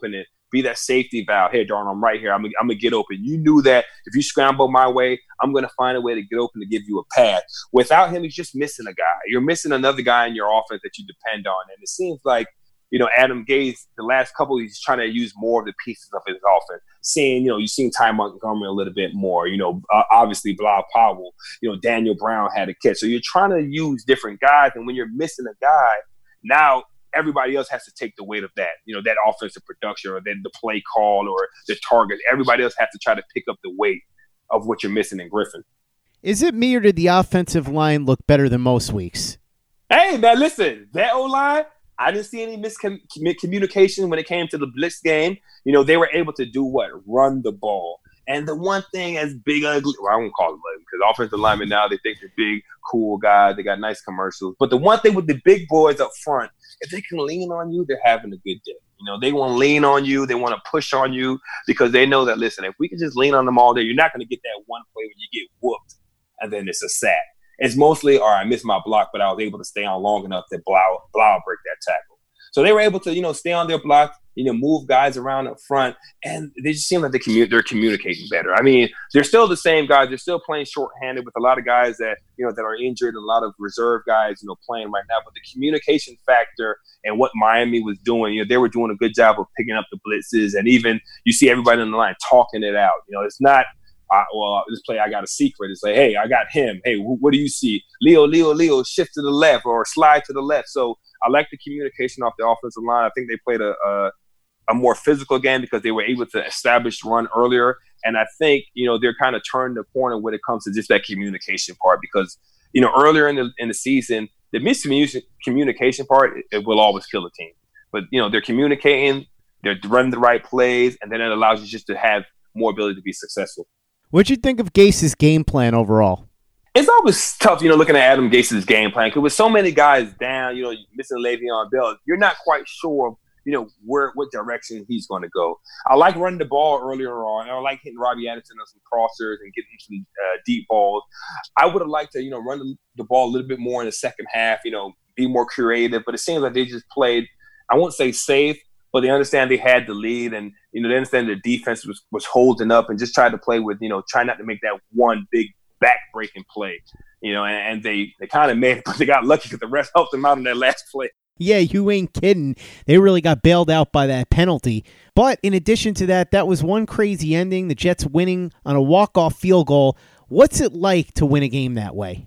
Speaker 12: be that safety valve. Hey, Darnold, I'm right here. I'm, I'm going to get open. You knew that if you scramble my way, I'm going to find a way to get open to give you a pass. Without him, he's just missing a guy. You're missing another guy in your offense that you depend on. And it seems like, you know, Adam Gase, the last couple, he's trying to use more of the pieces of his offense. Seeing, you know, you've seen Ty Montgomery a little bit more, you know, uh, obviously Bilal Powell, you know, Daniel Brown had a catch. So you're trying to use different guys. And when you're missing a guy, now everybody else has to take the weight of that, you know, that offensive production or then the play call or the target. Everybody else has to try to pick up the weight of what you're missing in Griffin.
Speaker 10: Is it me or did the offensive line look better than most weeks?
Speaker 12: Hey, man, listen, that O-line, I didn't see any miscommunication when it came to the blitz game. You know, they were able to do what? Run the ball. And the one thing as big, ugly, well, I won't call it ugly because offensive linemen now, they think they're big, cool guys. They got nice commercials. But the one thing with the big boys up front, if they can lean on you, they're having a good day. You know, they want to lean on you. They want to push on you because they know that, listen, if we can just lean on them all day, you're not going to get that one play when you get whooped and then it's a sack. It's mostly, all right, I missed my block, but I was able to stay on long enough to blow, blow break that tackle. So they were able to, you know, stay on their block, you know, move guys around up front, and they just seem like they commu- they're communicating better. I mean, they're still the same guys. They're still playing shorthanded with a lot of guys that, you know, that are injured, and a lot of reserve guys, you know, playing right now. But the communication factor and what Miami was doing, you know, they were doing a good job of picking up the blitzes, and even you see everybody on the line talking it out. You know, it's not, Uh, well, this play, I got a secret. It's like, hey, I got him. Hey, wh- what do you see? Leo, Leo, Leo, shift to the left or slide to the left. So I like the communication off the offensive line. I think they played a, a a more physical game because they were able to establish run earlier. And I think, you know, they're kind of turning the corner when it comes to just that communication part because, you know, earlier in the in the season, the miscommunication part, it, it will always kill a team. But, you know, they're communicating, they're running the right plays, and then it allows you just to have more ability to be successful.
Speaker 10: What'd you think of Gase's game plan overall?
Speaker 12: It's always tough, you know, looking at Adam Gase's game plan because with so many guys down, you know, missing Le'Veon Bell, you're not quite sure, you know, where what direction he's going to go. I like running the ball earlier on. I like hitting Robbie Anderson on some crossers and getting some uh, deep balls. I would have liked to, you know, run the ball a little bit more in the second half, you know, be more creative. But it seems like they just played, I won't say safe, but they understand they had the lead and, you know, they understand the defense was, was holding up and just tried to play with, you know, try not to make that one big back-breaking play, you know, and, and they, they kind of made it, but they got lucky because the rest helped them out in that last play.
Speaker 10: Yeah, you ain't kidding. They really got bailed out by that penalty. But in addition to that, that was one crazy ending, the Jets winning on a walk-off field goal. What's it like to win a game that way?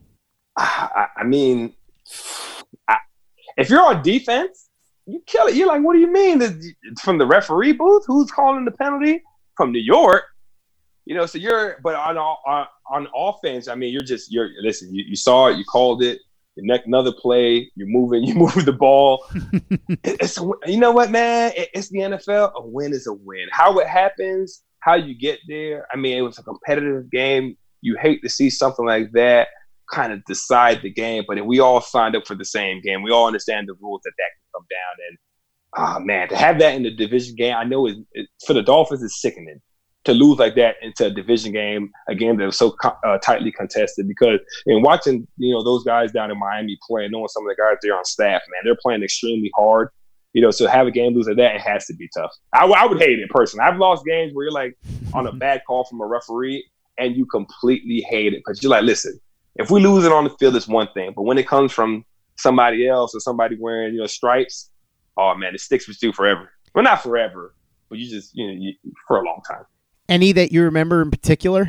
Speaker 12: I, I mean, I, if you're on defense, you kill it. You're like, what do you mean? From the referee booth? Who's calling the penalty? From New York. You know, so you're – but on, on on offense, I mean, you're just – you're listen, you, you saw it. You called it. Your next another play, you're moving, you move the ball. it, it's a, you know what, man? It, it's the N F L. A win is a win. How it happens, how you get there. I mean, it was a competitive game. You hate to see something like that kind of decide the game, but we all signed up for the same game. We all understand the rules that that can come down. And oh man, to have that in the division game, I know it, it, for the Dolphins is sickening. To lose like that into a division game, a game that was so uh, tightly contested, because in watching, you know, those guys down in Miami play, knowing some of the guys there on staff, man, they're playing extremely hard. You know, so have a game lose like that, it has to be tough. I, w- I would hate it personally. I've lost games where you're like on a bad call from a referee and you completely hate it because you're like, listen, if we lose it on the field, it's one thing, but when it comes from somebody else or somebody wearing, you know, stripes, oh man, it sticks with you forever. Well, not forever, but you just, you know, you, for a long time.
Speaker 10: Any that you remember in particular?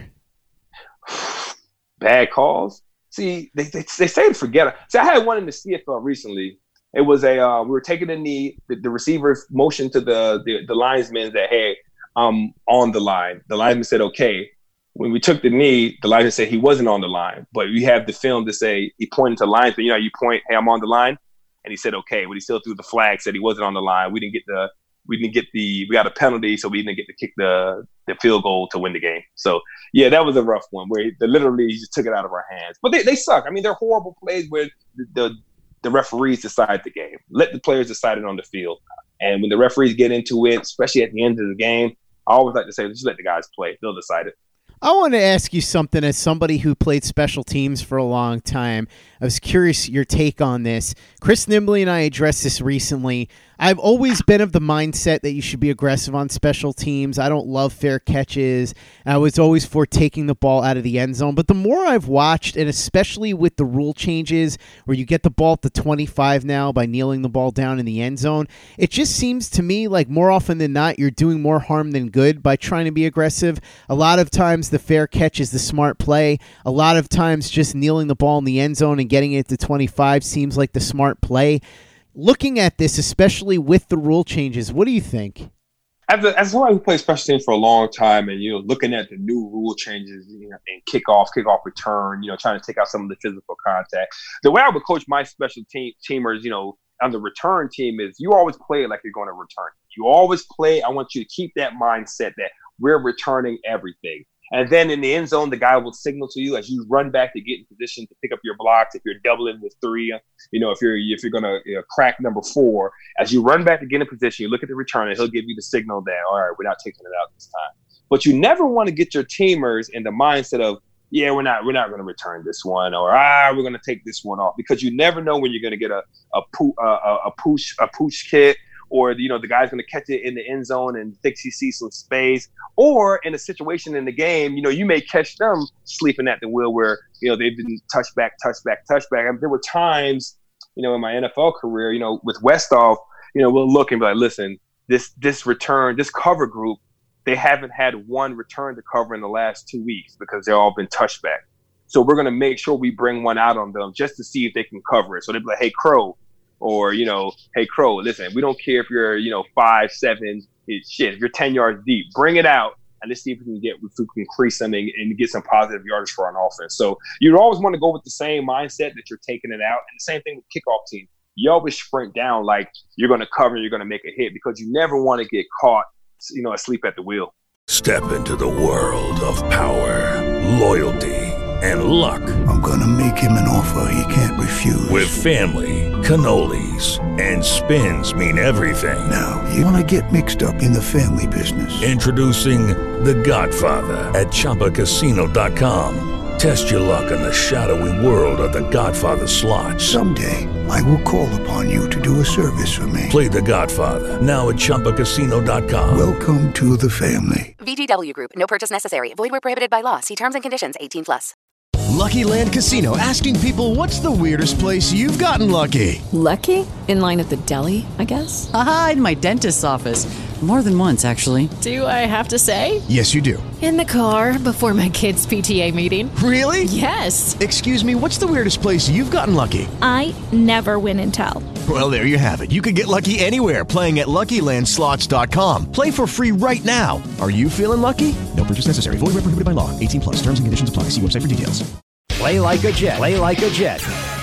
Speaker 12: Bad calls. See, they, they they say to forget it. See, I had one in the C F L recently. It was a uh, we were taking a knee. The, the receiver motioned to the, the the linesman that, hey, I'm on the line. The linesman said, okay. When we took the knee, the linesman said he wasn't on the line. But we have the film to say he pointed to the linesman. You know, you point, hey, I'm on the line, and he said okay, but he still threw the flag, said he wasn't on the line. We didn't get the. We didn't get the – we got a penalty, so we didn't get to kick the the field goal to win the game. So, yeah, that was a rough one where the, literally he just took it out of our hands. But they, they suck. I mean, they're horrible plays where the, the the referees decide the game. Let the players decide it on the field. And when the referees get into it, especially at the end of the game, I always like to say, just let the guys play. They'll decide it.
Speaker 10: I want to ask you something as somebody who played special teams for a long time. I was curious your take on this. Chris Nimbley and I addressed this recently. I've always been of the mindset that you should be aggressive on special teams. I don't love fair catches. I was always for taking the ball out of the end zone. But the more I've watched, and especially with the rule changes where you get the ball at the twenty-five now by kneeling the ball down in the end zone, it just seems to me like more often than not, you're doing more harm than good by trying to be aggressive. A lot of times the fair catch is the smart play. A lot of times just kneeling the ball in the end zone and getting it to twenty-five seems like the smart play. Looking at this, especially with the rule changes, what do you think?
Speaker 12: As, a, as somebody who played special teams for a long time, and you know, looking at the new rule changes, you know, and kickoff, kickoff return, you know, trying to take out some of the physical contact. The way I would coach my special team teamers, you know, on the return team is you always play it like you're going to return. You always play. I want you to keep that mindset that we're returning everything. And then in the end zone, the guy will signal to you as you run back to get in position to pick up your blocks. If you're doubling with three, you know, if you're if you're gonna you know, crack number four, as you run back to get in position, you look at the returner. He'll give you the signal that all right, we're not taking it out this time. But you never want to get your teamers in the mindset of yeah, we're not we're not going to return this one, or ah, we're going to take this one off, because you never know when you're going to get a a, poo, a a push a push kick. Or, you know, the guy's going to catch it in the end zone and thinks he sees some space. Or in a situation in the game, you know, you may catch them sleeping at the wheel where, you know, they've been touchback, touchback, touchback. I mean, there were times, you know, in my N F L career, you know, with Westhoff, you know, we'll look and be like, listen, this this return, this cover group, they haven't had one return to cover in the last two weeks because they've all been touchback. So we're going to make sure we bring one out on them just to see if they can cover it. So they'll be like, hey, Crow. Or, you know, hey, Crow, listen, we don't care if you're, you know, five, seven, shit, if you're ten yards deep, bring it out and let's see if we can get, if we can increase them and, and get some positive yardage for an offense. So you'd always want to go with the same mindset that you're taking it out. And the same thing with kickoff team. You always sprint down like you're going to cover, you're going to make a hit, because you never want to get caught, you know, asleep at the wheel.
Speaker 16: Step into the world of power, loyalty, and luck.
Speaker 17: I'm gonna make him an offer he can't refuse.
Speaker 16: With family, cannolis, and spins mean everything.
Speaker 17: Now, you wanna get mixed up in the family business.
Speaker 16: Introducing The Godfather at Chumba Casino dot com. Test your luck in the shadowy world of The Godfather slot.
Speaker 17: Someday, I will call upon you to do a service for me.
Speaker 16: Play The Godfather, now at Chumba Casino dot com.
Speaker 17: Welcome to the family.
Speaker 18: V G W Group. No purchase necessary. Void where prohibited by law. See terms and conditions. eighteen plus.
Speaker 1: Lucky Land Casino, asking people, what's the weirdest place you've gotten lucky?
Speaker 2: Lucky? In line at the deli, I guess?
Speaker 3: Aha, in my dentist's office. More than once, actually.
Speaker 2: Do I have to say?
Speaker 1: Yes, you do.
Speaker 2: In the car before my kids' P T A meeting.
Speaker 1: Really?
Speaker 2: Yes.
Speaker 1: Excuse me, what's the weirdest place you've gotten lucky?
Speaker 4: I never win and tell.
Speaker 1: Well, there you have it. You can get lucky anywhere, playing at Lucky Land Slots dot com. Play for free right now. Are you feeling lucky? No purchase necessary. Void where prohibited by law. eighteen plus. Terms and conditions apply. See website for details.
Speaker 5: Play like a Jet. Play like a Jet.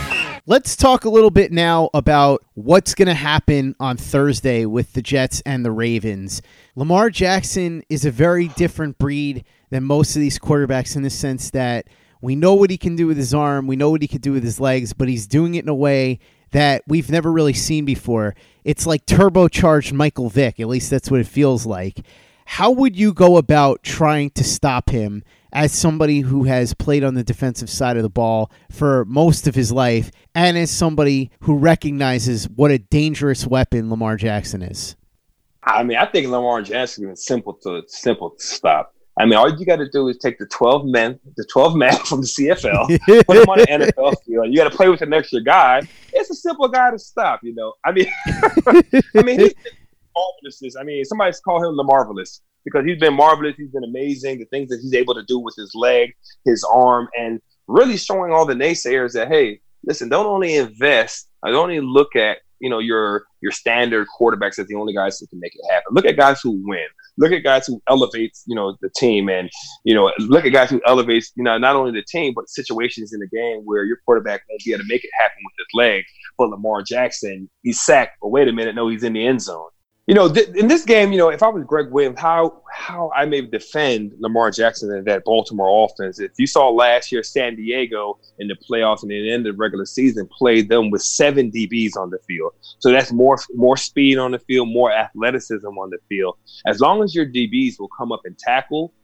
Speaker 10: Let's talk a little bit now about what's going to happen on Thursday with the Jets and the Ravens. Lamar Jackson is a very different breed than most of these quarterbacks in the sense that we know what he can do with his arm, we know what he can do with his legs, but he's doing it in a way that we've never really seen before. It's like turbocharged Michael Vick, at least that's what it feels like. How would you go about trying to stop him as somebody who has played on the defensive side of the ball for most of his life, and as somebody who recognizes what a dangerous weapon Lamar Jackson is?
Speaker 12: I mean, I think Lamar Jackson is simple to simple to stop. I mean, all you got to do is take the twelve men, the twelve men from the C F L, put them on the N F L field. You got to play with an extra guy. It's a simple guy to stop. You know, I mean, I mean, he's marvelous. I mean, somebody's called him the Marvelous, because he's been marvelous. He's been amazing. The things that he's able to do with his leg, his arm, and really showing all the naysayers that, hey, listen, don't only invest, don't only look at, you know, your your standard quarterbacks as the only guys who can make it happen. Look at guys who win. Look at guys who elevates, you know, the team, and, you know, look at guys who elevates, you know, not only the team, but situations in the game where your quarterback won't be able to make it happen with his leg. But Lamar Jackson, he's sacked, but wait a minute, no, he's in the end zone. You know, th- in this game, you know, if I was Greg Williams, how how I may defend Lamar Jackson and that Baltimore offense. If you saw last year, San Diego in the playoffs and the end of the regular season played them with seven D Bs on the field. So that's more more speed on the field, more athleticism on the field. As long as your D Bs will come up and tackle,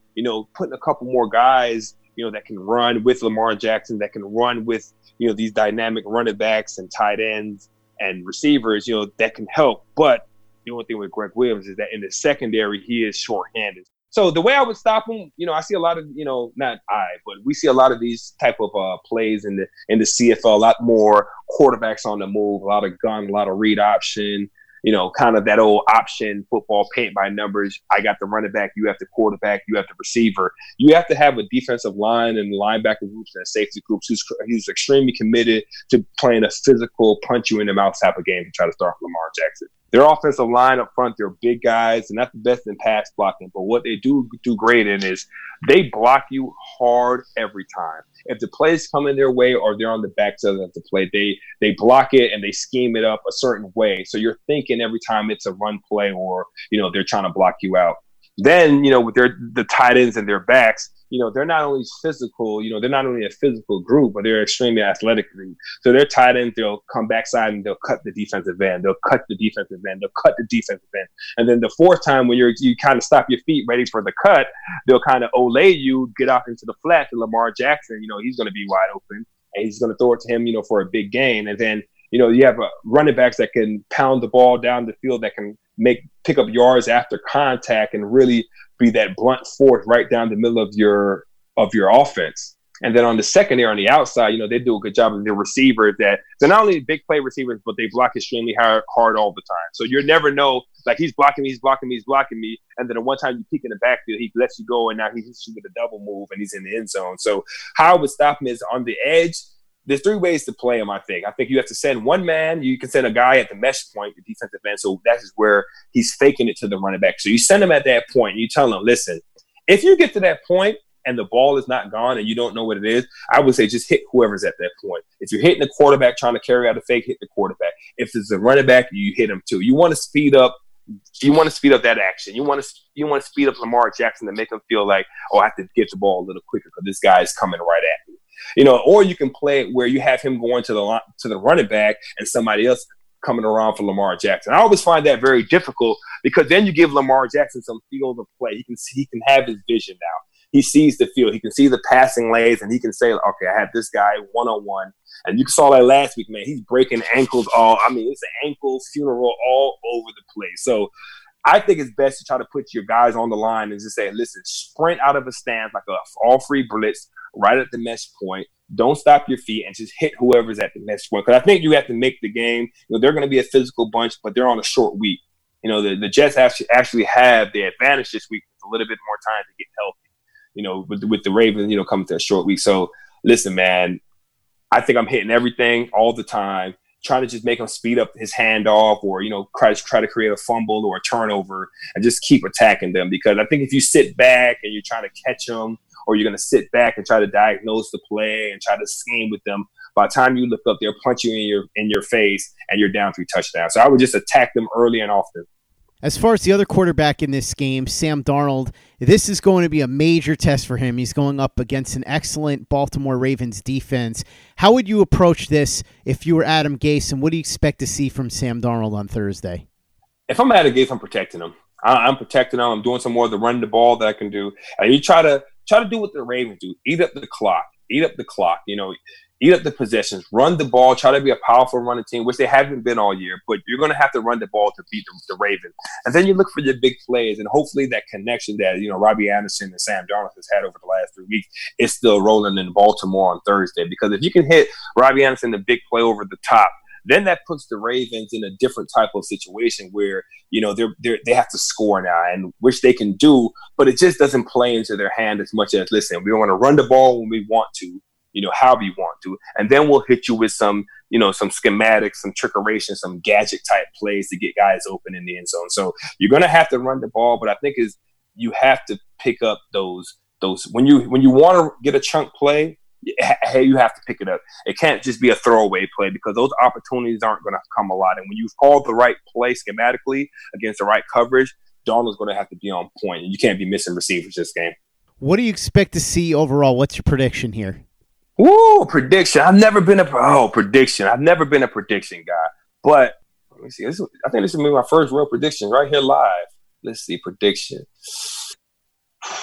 Speaker 12: you know, putting a couple more guys, you know, that can run with Lamar Jackson, that can run with, you know, these dynamic running backs and tight ends and receivers, you know, that can help. But the only thing with Greg Williams is that in the secondary, he is shorthanded. So the way I would stop him, you know, I see a lot of, you know, not I, but we see a lot of these type of uh, plays in the in the C F L, a lot more quarterbacks on the move, a lot of gun, a lot of read option, you know, kind of that old option football, paint by numbers. I got the running back, you have the quarterback, you have the receiver. You have to have a defensive line and linebacker groups and safety groups who's, who's extremely committed to playing a physical, punch you in the mouth type of game to try to start Lamar Jackson. Their offensive line up front, they're big guys. They're not the best in pass blocking, but what they do do great in is they block you hard every time. If the play's coming their way or they're on the backside of the play, they they block it and they scheme it up a certain way. So you're thinking every time it's a run play or, you know, they're trying to block you out. Then, you know, with their the tight ends and their backs, you know, they're not only physical, you know, they're not only a physical group, but they're an extremely athletic group. So their tight ends, they'll come backside and they'll cut the defensive end. They'll cut the defensive end. They'll cut the defensive end. And then the fourth time when you're, you kind of stop your feet ready for the cut, they'll kind of olay you, get off into the flat to Lamar Jackson. You know, he's going to be wide open and he's going to throw it to him, you know, for a big gain. And then, you know, you have uh, running backs that can pound the ball down the field, that can make pick up yards after contact and really be that blunt force right down the middle of your of your offense. And then on the secondary, on the outside, you know, they do a good job of their receivers that they're not only big play receivers, but they block extremely hard, hard all the time. So you never know, like he's blocking me, he's blocking me, he's blocking me. And then the one time you peek in the backfield, he lets you go and now he hits you with a double move and he's in the end zone. So how I would stop him is on the edge. There's three ways to play him, I think. I think you have to send one man. You can send a guy at the mesh point, the defensive end. So that is where he's faking it to the running back. So you send him at that point. And you tell him, listen, if you get to that point and the ball is not gone and you don't know what it is, I would say just hit whoever's at that point. If you're hitting the quarterback trying to carry out a fake, hit the quarterback. If it's a running back, you hit him too. You want to speed up. You want to speed up that action. You want to you want to speed up Lamar Jackson to make him feel like, oh, I have to get the ball a little quicker because this guy is coming right at me. You know, or you can play it where you have him going to the to the running back and somebody else coming around for Lamar Jackson. I always find that very difficult because then you give Lamar Jackson some field of play. He can see, he can have his vision now. He sees the field. He can see the passing lanes, and he can say, okay, I have this guy one-on-one. And you saw that last week, man. He's breaking ankles all – I mean, it's an ankle funeral all over the place. So I think it's best to try to put your guys on the line and just say, listen, sprint out of a stance like a all-free blitz right at the mesh point. Don't stop your feet and just hit whoever's at the mesh point. Because I think you have to make the game. You know, they're going to be a physical bunch, but they're on a short week. You know, the, the Jets actually actually have the advantage this week with a little bit more time to get healthy. You know, with, with the Ravens, you know, coming to a short week. So, listen, man, I think I'm hitting everything all the time, trying to just make him speed up his handoff or, you know, try, try to create a fumble or a turnover and just keep attacking them. Because I think if you sit back and you're trying to catch them or you're going to sit back and try to diagnose the play and try to scheme with them, by the time you look up, they'll punch you in your in your face and you're down three touchdowns. So I would just attack them early and often.
Speaker 10: As far as the other quarterback in this game, Sam Darnold, this is going to be a major test for him. He's going up against an excellent Baltimore Ravens defense. How would you approach this if you were Adam Gase, and what do you expect to see from Sam Darnold on Thursday?
Speaker 12: If I'm Adam Gase, I'm protecting him. I'm protecting him. I'm doing some more of the running the ball that I can do. And you try to try to do what the Ravens do. Eat up the clock. Eat up the clock. You know, eat up the possessions. Run the ball. Try to be a powerful running team, which they haven't been all year. But you're going to have to run the ball to beat the, the Ravens. And then you look for your big plays, and hopefully that connection that, you know, Robbie Anderson and Sam Darnold has had over the last three weeks is still rolling in Baltimore on Thursday. Because if you can hit Robbie Anderson the big play over the top, then that puts the Ravens in a different type of situation where, you know, they're, they're, they have to score now, and which they can do, but it just doesn't play into their hand as much as, listen, we want to run the ball when we want to, you know, how we want to, and then we'll hit you with some, you know, some schematics, some trickeration, some gadget type plays to get guys open in the end zone. So you're going to have to run the ball, but I think is you have to pick up those, those when you, when you want to get a chunk play, hey, you have to pick it up. It can't just be a throwaway play because those opportunities aren't going to come a lot. And when you've called the right play schematically against the right coverage, Darnold's going to have to be on point, and you can't be missing receivers this game.
Speaker 10: What do you expect to see overall? What's your prediction here?
Speaker 12: Ooh, prediction. I've never been a oh prediction. I've never been a prediction guy. But let me see. This is, I think this will be my first real prediction right here live. Let's see, prediction.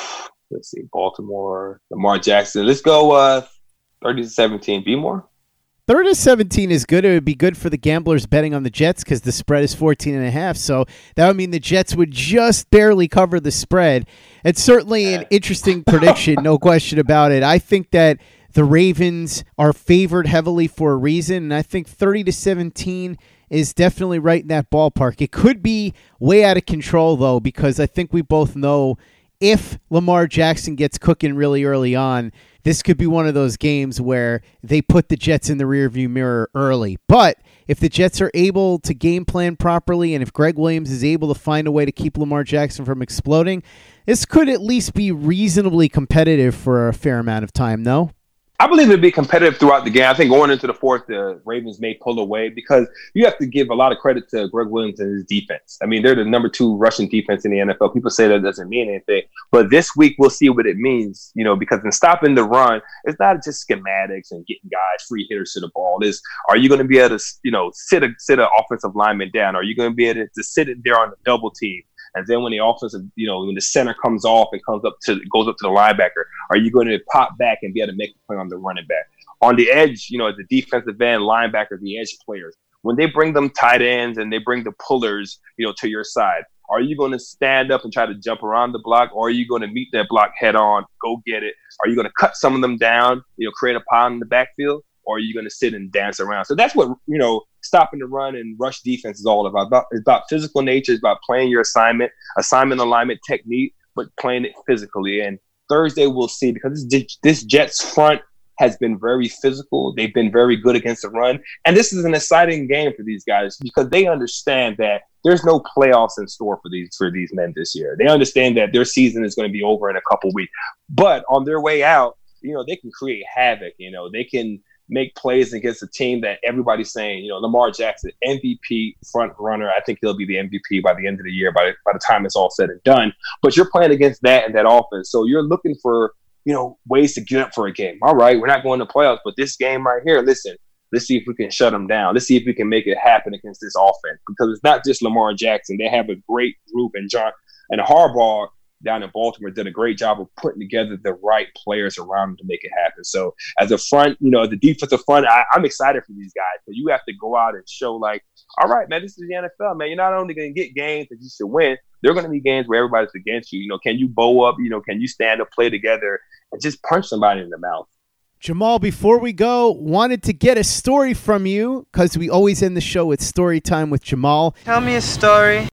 Speaker 12: let's see, Baltimore, Lamar Jackson. Let's go uh, thirty to seventeen. Be more.
Speaker 10: thirty to seventeen is good. It would be good for the gamblers betting on the Jets because the spread is fourteen and a half. So that would mean the Jets would just barely cover the spread. It's certainly an interesting prediction, no question about it. I think that the Ravens are favored heavily for a reason, and I think thirty to seventeen is definitely right in that ballpark. It could be way out of control, though, because I think we both know if Lamar Jackson gets cooking really early on, this could be one of those games where they put the Jets in the rearview mirror early. But if the Jets are able to game plan properly, and if Greg Williams is able to find a way to keep Lamar Jackson from exploding, this could at least be reasonably competitive for a fair amount of time, no?
Speaker 12: I believe it'd be competitive throughout the game. I think going into the fourth, the Ravens may pull away because you have to give a lot of credit to Greg Williams and his defense. I mean, they're the number two rushing defense in the N F L. People say that doesn't mean anything, but this week we'll see what it means, you know, because in stopping the run, it's not just schematics and getting guys free hitters to the ball. It's, are you going to be able to, you know, sit a sit an offensive lineman down? Are you going to be able to, to sit it there on the double team? And then when the offensive, you know, when the center comes off and comes up to goes up to the linebacker, are you going to pop back and be able to make a play on the running back? On the edge, you know, the defensive end, linebacker, the edge players, when they bring them tight ends and they bring the pullers, you know, to your side, are you going to stand up and try to jump around the block, or are you going to meet that block head on, go get it? Are you going to cut some of them down, you know, create a pile in the backfield? Or are you going to sit and dance around? So that's what, you know, stopping the run and rush defense is all about. about. It's about physical nature. It's about playing your assignment, assignment alignment technique, but playing it physically. And Thursday we'll see, because this, this Jets front has been very physical. They've been very good against the run. And this is an exciting game for these guys because they understand that there's no playoffs in store for these for these men this year. They understand that their season is going to be over in a couple weeks. But on their way out, you know, they can create havoc. You know, they can make plays against a team that everybody's saying, you know, Lamar Jackson, M V P front runner. I think he'll be the M V P by the end of the year, by, by the time it's all said and done. But you're playing against that and that offense. So you're looking for, you know, ways to get up for a game. All right, we're not going to playoffs, but this game right here, listen, let's see if we can shut them down. Let's see if we can make it happen against this offense, because it's not just Lamar Jackson. They have a great group, and John and Harbaugh down in Baltimore did a great job of putting together the right players around them to make it happen. So as a front, you know, the defensive front, I, I'm excited for these guys. So you have to go out and show, like, all right, man, this is the N F L, man. You're not only going to get games that you should win, there are going to be games where everybody's against you. You know, can you bow up? You know, can you stand up, play together, and just punch somebody in the mouth?
Speaker 10: Jamal, before we go, wanted to get a story from you, because we always end the show with story time with Jamal.
Speaker 19: Tell me a story.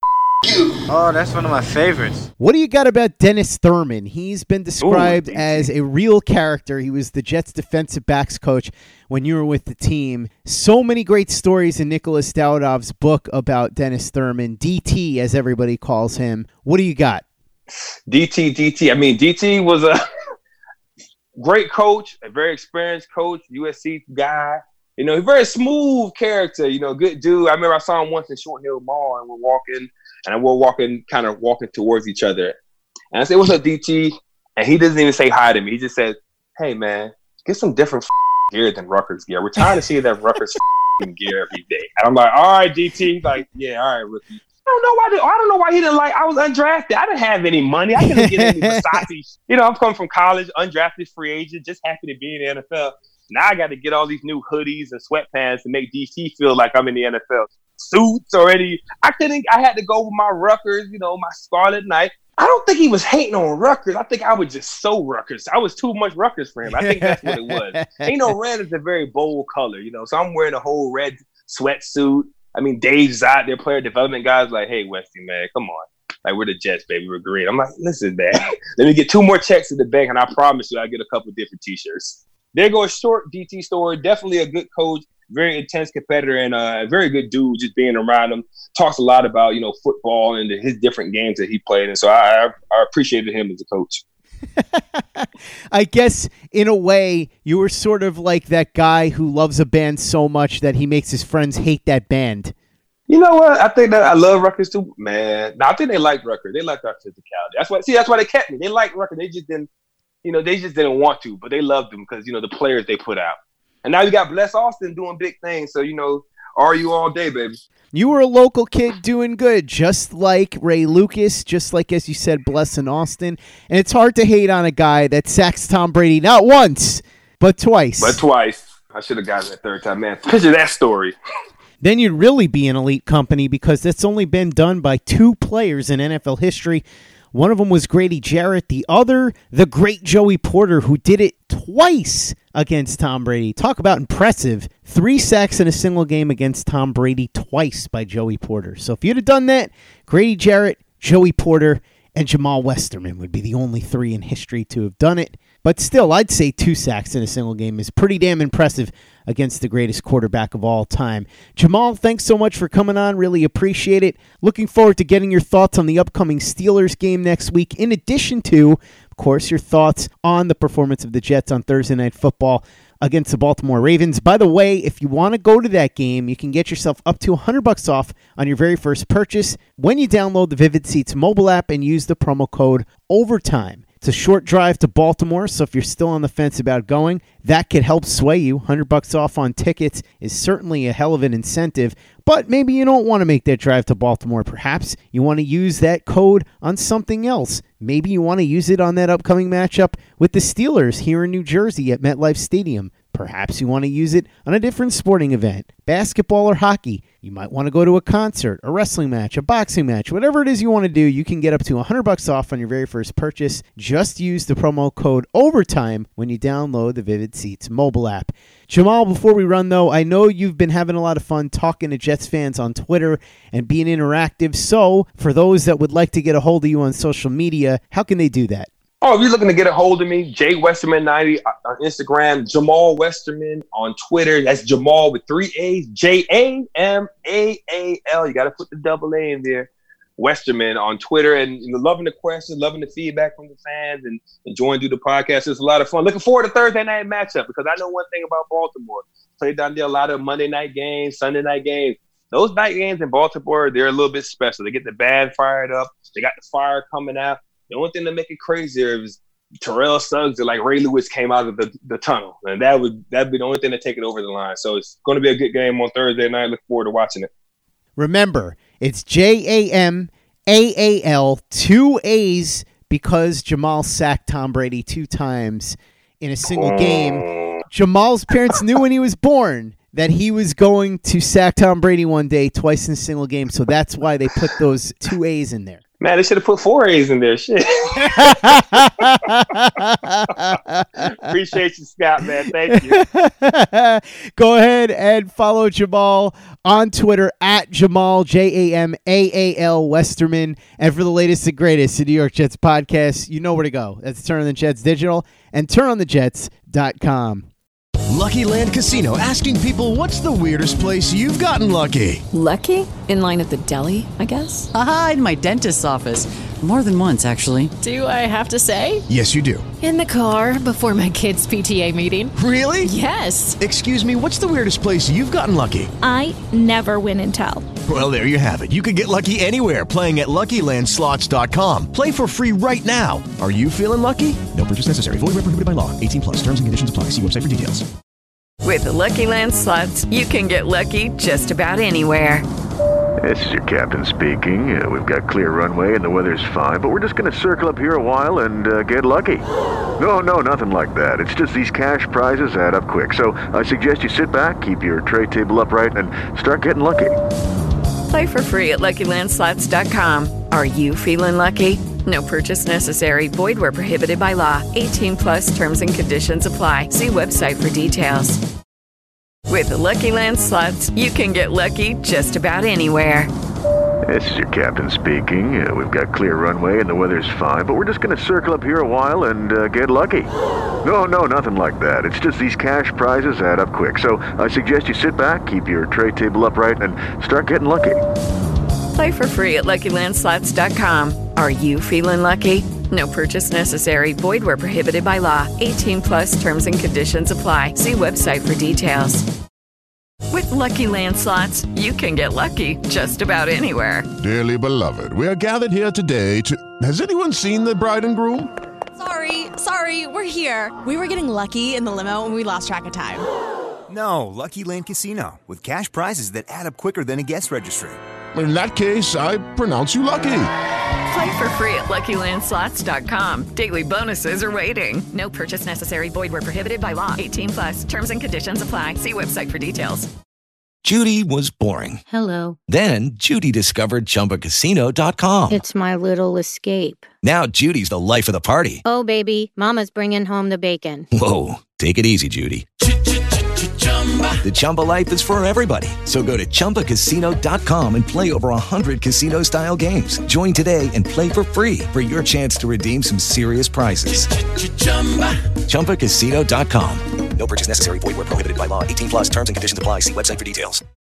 Speaker 19: Oh, that's one of my favorites.
Speaker 10: What do you got about Dennis Thurman? He's been described Ooh, as a real character. He was the Jets defensive backs coach when you were with the team. So many great stories in Nicholas Daudov's book about Dennis Thurman, D T as everybody calls him. What do you got?
Speaker 12: D T, D T. I mean, D T was a great coach, a very experienced coach, U S C guy. You know, a very smooth character, you know, good dude. I remember I saw him once in Short Hill Mall, and we're walking, and we're walking, kind of walking towards each other. And I said, "What's up, D T?" And he doesn't even say hi to me. He just says, "Hey, man, get some different gear than Rutgers gear. We're tired of seeing that Rutgers gear every day." And I'm like, "All right, D T." He's like, "Yeah, all right, rookie." I don't know why. They, I don't know why he didn't like. I was undrafted. I didn't have any money. I couldn't get any Versace. You know, I'm coming from college, undrafted free agent, just happy to be in the N F L. Now I got to get all these new hoodies and sweatpants to make D T feel like I'm in the N F L. Suits already. I couldn't. I had to go with my Rutgers, you know, my Scarlet Knight. I don't think he was hating on Rutgers. I think I was just so Rutgers. I was too much Rutgers for him. I think that's what it was. You know, red is a very bold color, you know, so I'm wearing a whole red sweatsuit. I mean, Dave Zott, their player development guys, like, "Hey, Westy, man, come on. Like, we're the Jets, baby. We're green." I'm like, "Listen, man, let me get two more checks at the bank, and I promise you I'll get a couple different T-shirts." There goes short D T story. Definitely a good coach, very intense competitor, and a very good dude. Just being around him, talks a lot about, you know, football and his different games that he played, and so I, I appreciated him as a coach.
Speaker 10: I guess in a way you were sort of like that guy who loves a band so much that he makes his friends hate that band.
Speaker 12: You know what? I think that I love Rutgers too, man. No, I think they like Rutgers. They like our physicality. That's why. See, that's why they kept me. They like Rutgers. They just didn't. You know, they just didn't want to, but they loved them because, you know, the players they put out. And now you got Bless Austin doing big things. So, you know, Are you all day, baby?
Speaker 10: You were a local kid doing good, just like Ray Lucas, just like, as you said, Blessin Austin. And it's hard to hate on a guy that sacks Tom Brady not once, but twice.
Speaker 12: But twice. I should have gotten that third time, man. Picture that story.
Speaker 10: Then you'd really be an elite company because that's only been done by two players in N F L history. One of them was Grady Jarrett. The other, the great Joey Porter, who did it twice against Tom Brady. Talk about impressive. Three sacks in a single game against Tom Brady twice by Joey Porter. So if you'd have done that, Grady Jarrett, Joey Porter, and Jamal Westerman would be the only three in history to have done it. But still, I'd say two sacks in a single game is pretty damn impressive against the greatest quarterback of all time. Jamal, thanks so much for coming on. Really appreciate it. Looking forward to getting your thoughts on the upcoming Steelers game next week, in addition to, of course, your thoughts on the performance of the Jets on Thursday Night Football against the Baltimore Ravens. By the way, if you want to go to that game, you can get yourself up to one hundred bucks off on your very first purchase when you download the Vivid Seats mobile app and use the promo code OVERTIME. It's a short drive to Baltimore, so if you're still on the fence about going, that could help sway you. one hundred bucks off on tickets is certainly a hell of an incentive, but maybe you don't want to make that drive to Baltimore. Perhaps you want to use that code on something else. Maybe you want to use it on that upcoming matchup with the Steelers here in New Jersey at MetLife Stadium. Perhaps you want to use it on a different sporting event, basketball or hockey. You might want to go to a concert, a wrestling match, a boxing match, whatever it is you want to do. You can get up to one hundred bucks off on your very first purchase. Just use the promo code OVERTIME when you download the Vivid Seats mobile app. Jamal, before we run, though, I know you've been having a lot of fun talking to Jets fans on Twitter and being interactive. So, for those that would like to get a hold of you on social media, how can they do that?
Speaker 12: Oh, if you're looking to get a hold of me, Jay Westerman ninety on Instagram, Jamal Westerman on Twitter. That's Jamal with three A's, J A M A A L. You got to put the double A in there. Westerman on Twitter, and you know, loving the questions, loving the feedback from the fans, and enjoying do the podcast. It's a lot of fun. Looking forward to Thursday night matchup because I know one thing about Baltimore. Played down there a lot of Monday night games, Sunday night games. Those night games in Baltimore, they're a little bit special. They get the band fired up. They got the fire coming out. The only thing to make it crazier is Terrell Suggs or like Ray Lewis came out of the, the tunnel. And that would that'd be the only thing to take it over the line. So it's going to be a good game on Thursday night. Look forward to watching it.
Speaker 10: Remember, it's J A M A A L, two A's, because Jamal sacked Tom Brady two times in a single game. Jamal's parents knew when he was born that he was going to sack Tom Brady one day, twice in a single game. So that's why they put those two A's in there.
Speaker 12: Man, they should have put four A's in there. Shit. Appreciate you, Scott, man. Thank you.
Speaker 10: Go ahead and follow Jamal on Twitter at Jamal, J A M A A L Westerman. And for the latest and greatest in New York Jets podcasts, you know where to go. That's Turn on the Jets Digital and turn on the jets dot com.
Speaker 1: Lucky Land Casino, asking people, what's the weirdest place you've gotten lucky?
Speaker 2: Lucky? In line at the deli, I guess?
Speaker 3: Aha, in my dentist's office. More than once, actually.
Speaker 2: Do I have to say?
Speaker 1: Yes, you do.
Speaker 2: In the car before my kids' P T A meeting.
Speaker 1: Really?
Speaker 2: Yes.
Speaker 1: Excuse me, what's the weirdest place you've gotten lucky?
Speaker 4: I never win and tell.
Speaker 1: Well, there you have it. You can get lucky anywhere, playing at Lucky Land Slots dot com. Play for free right now. Are you feeling lucky? No purchase necessary. Void where prohibited by law. eighteen plus. Terms and conditions apply. See website for details.
Speaker 20: With the Lucky Land Slots, you can get lucky just about anywhere.
Speaker 21: This is your captain speaking. Uh, we've got clear runway and the weather's fine, but we're just going to circle up here a while and uh, get lucky. No, no, nothing like that. It's just these cash prizes add up quick. So I suggest you sit back, keep your tray table upright, and start getting lucky.
Speaker 20: Play for free at Lucky Land Slots dot com. Are you feeling lucky? No purchase necessary. Void where prohibited by law. eighteen plus terms and conditions apply. See website for details. With the Lucky Land Slots, you can get lucky just about anywhere.
Speaker 21: This is your captain speaking. Uh, we've got clear runway and the weather's fine, but we're just going to circle up here a while and uh, get lucky. No, no, nothing like that. It's just these cash prizes add up quick. So I suggest you sit back, keep your tray table upright, and start getting lucky.
Speaker 20: Play for free at Lucky Land Slots dot com. Are you feeling lucky? No purchase necessary. Void where prohibited by law. eighteen plus terms and conditions apply. See website for details. With Lucky Land Slots, you can get lucky just about anywhere.
Speaker 22: Dearly beloved, we are gathered here today to... Has anyone seen the bride and groom?
Speaker 23: Sorry, sorry, we're here. We were getting lucky in the limo and we lost track of time.
Speaker 7: No, Lucky Land Casino, with cash prizes that add up quicker than a guest registry.
Speaker 22: In that case, I pronounce you lucky.
Speaker 20: Play for free at Lucky Land Slots dot com. Daily bonuses are waiting. No purchase necessary. Void where prohibited by law. eighteen plus. Terms and conditions apply. See website for details.
Speaker 14: Judy was boring.
Speaker 15: Hello.
Speaker 14: Then Judy discovered Chumba Casino dot com.
Speaker 15: It's my little escape.
Speaker 14: Now Judy's the life of the party.
Speaker 15: Oh, baby, mama's bringing home the bacon.
Speaker 14: Whoa, take it easy, Judy. The Chumba life is for everybody. So go to Chumba Casino dot com and play over one hundred casino-style games. Join today and play for free for your chance to redeem some serious prizes. Chumba Casino dot com. No purchase necessary. Void where prohibited by law. eighteen plus terms and conditions apply. See website for details.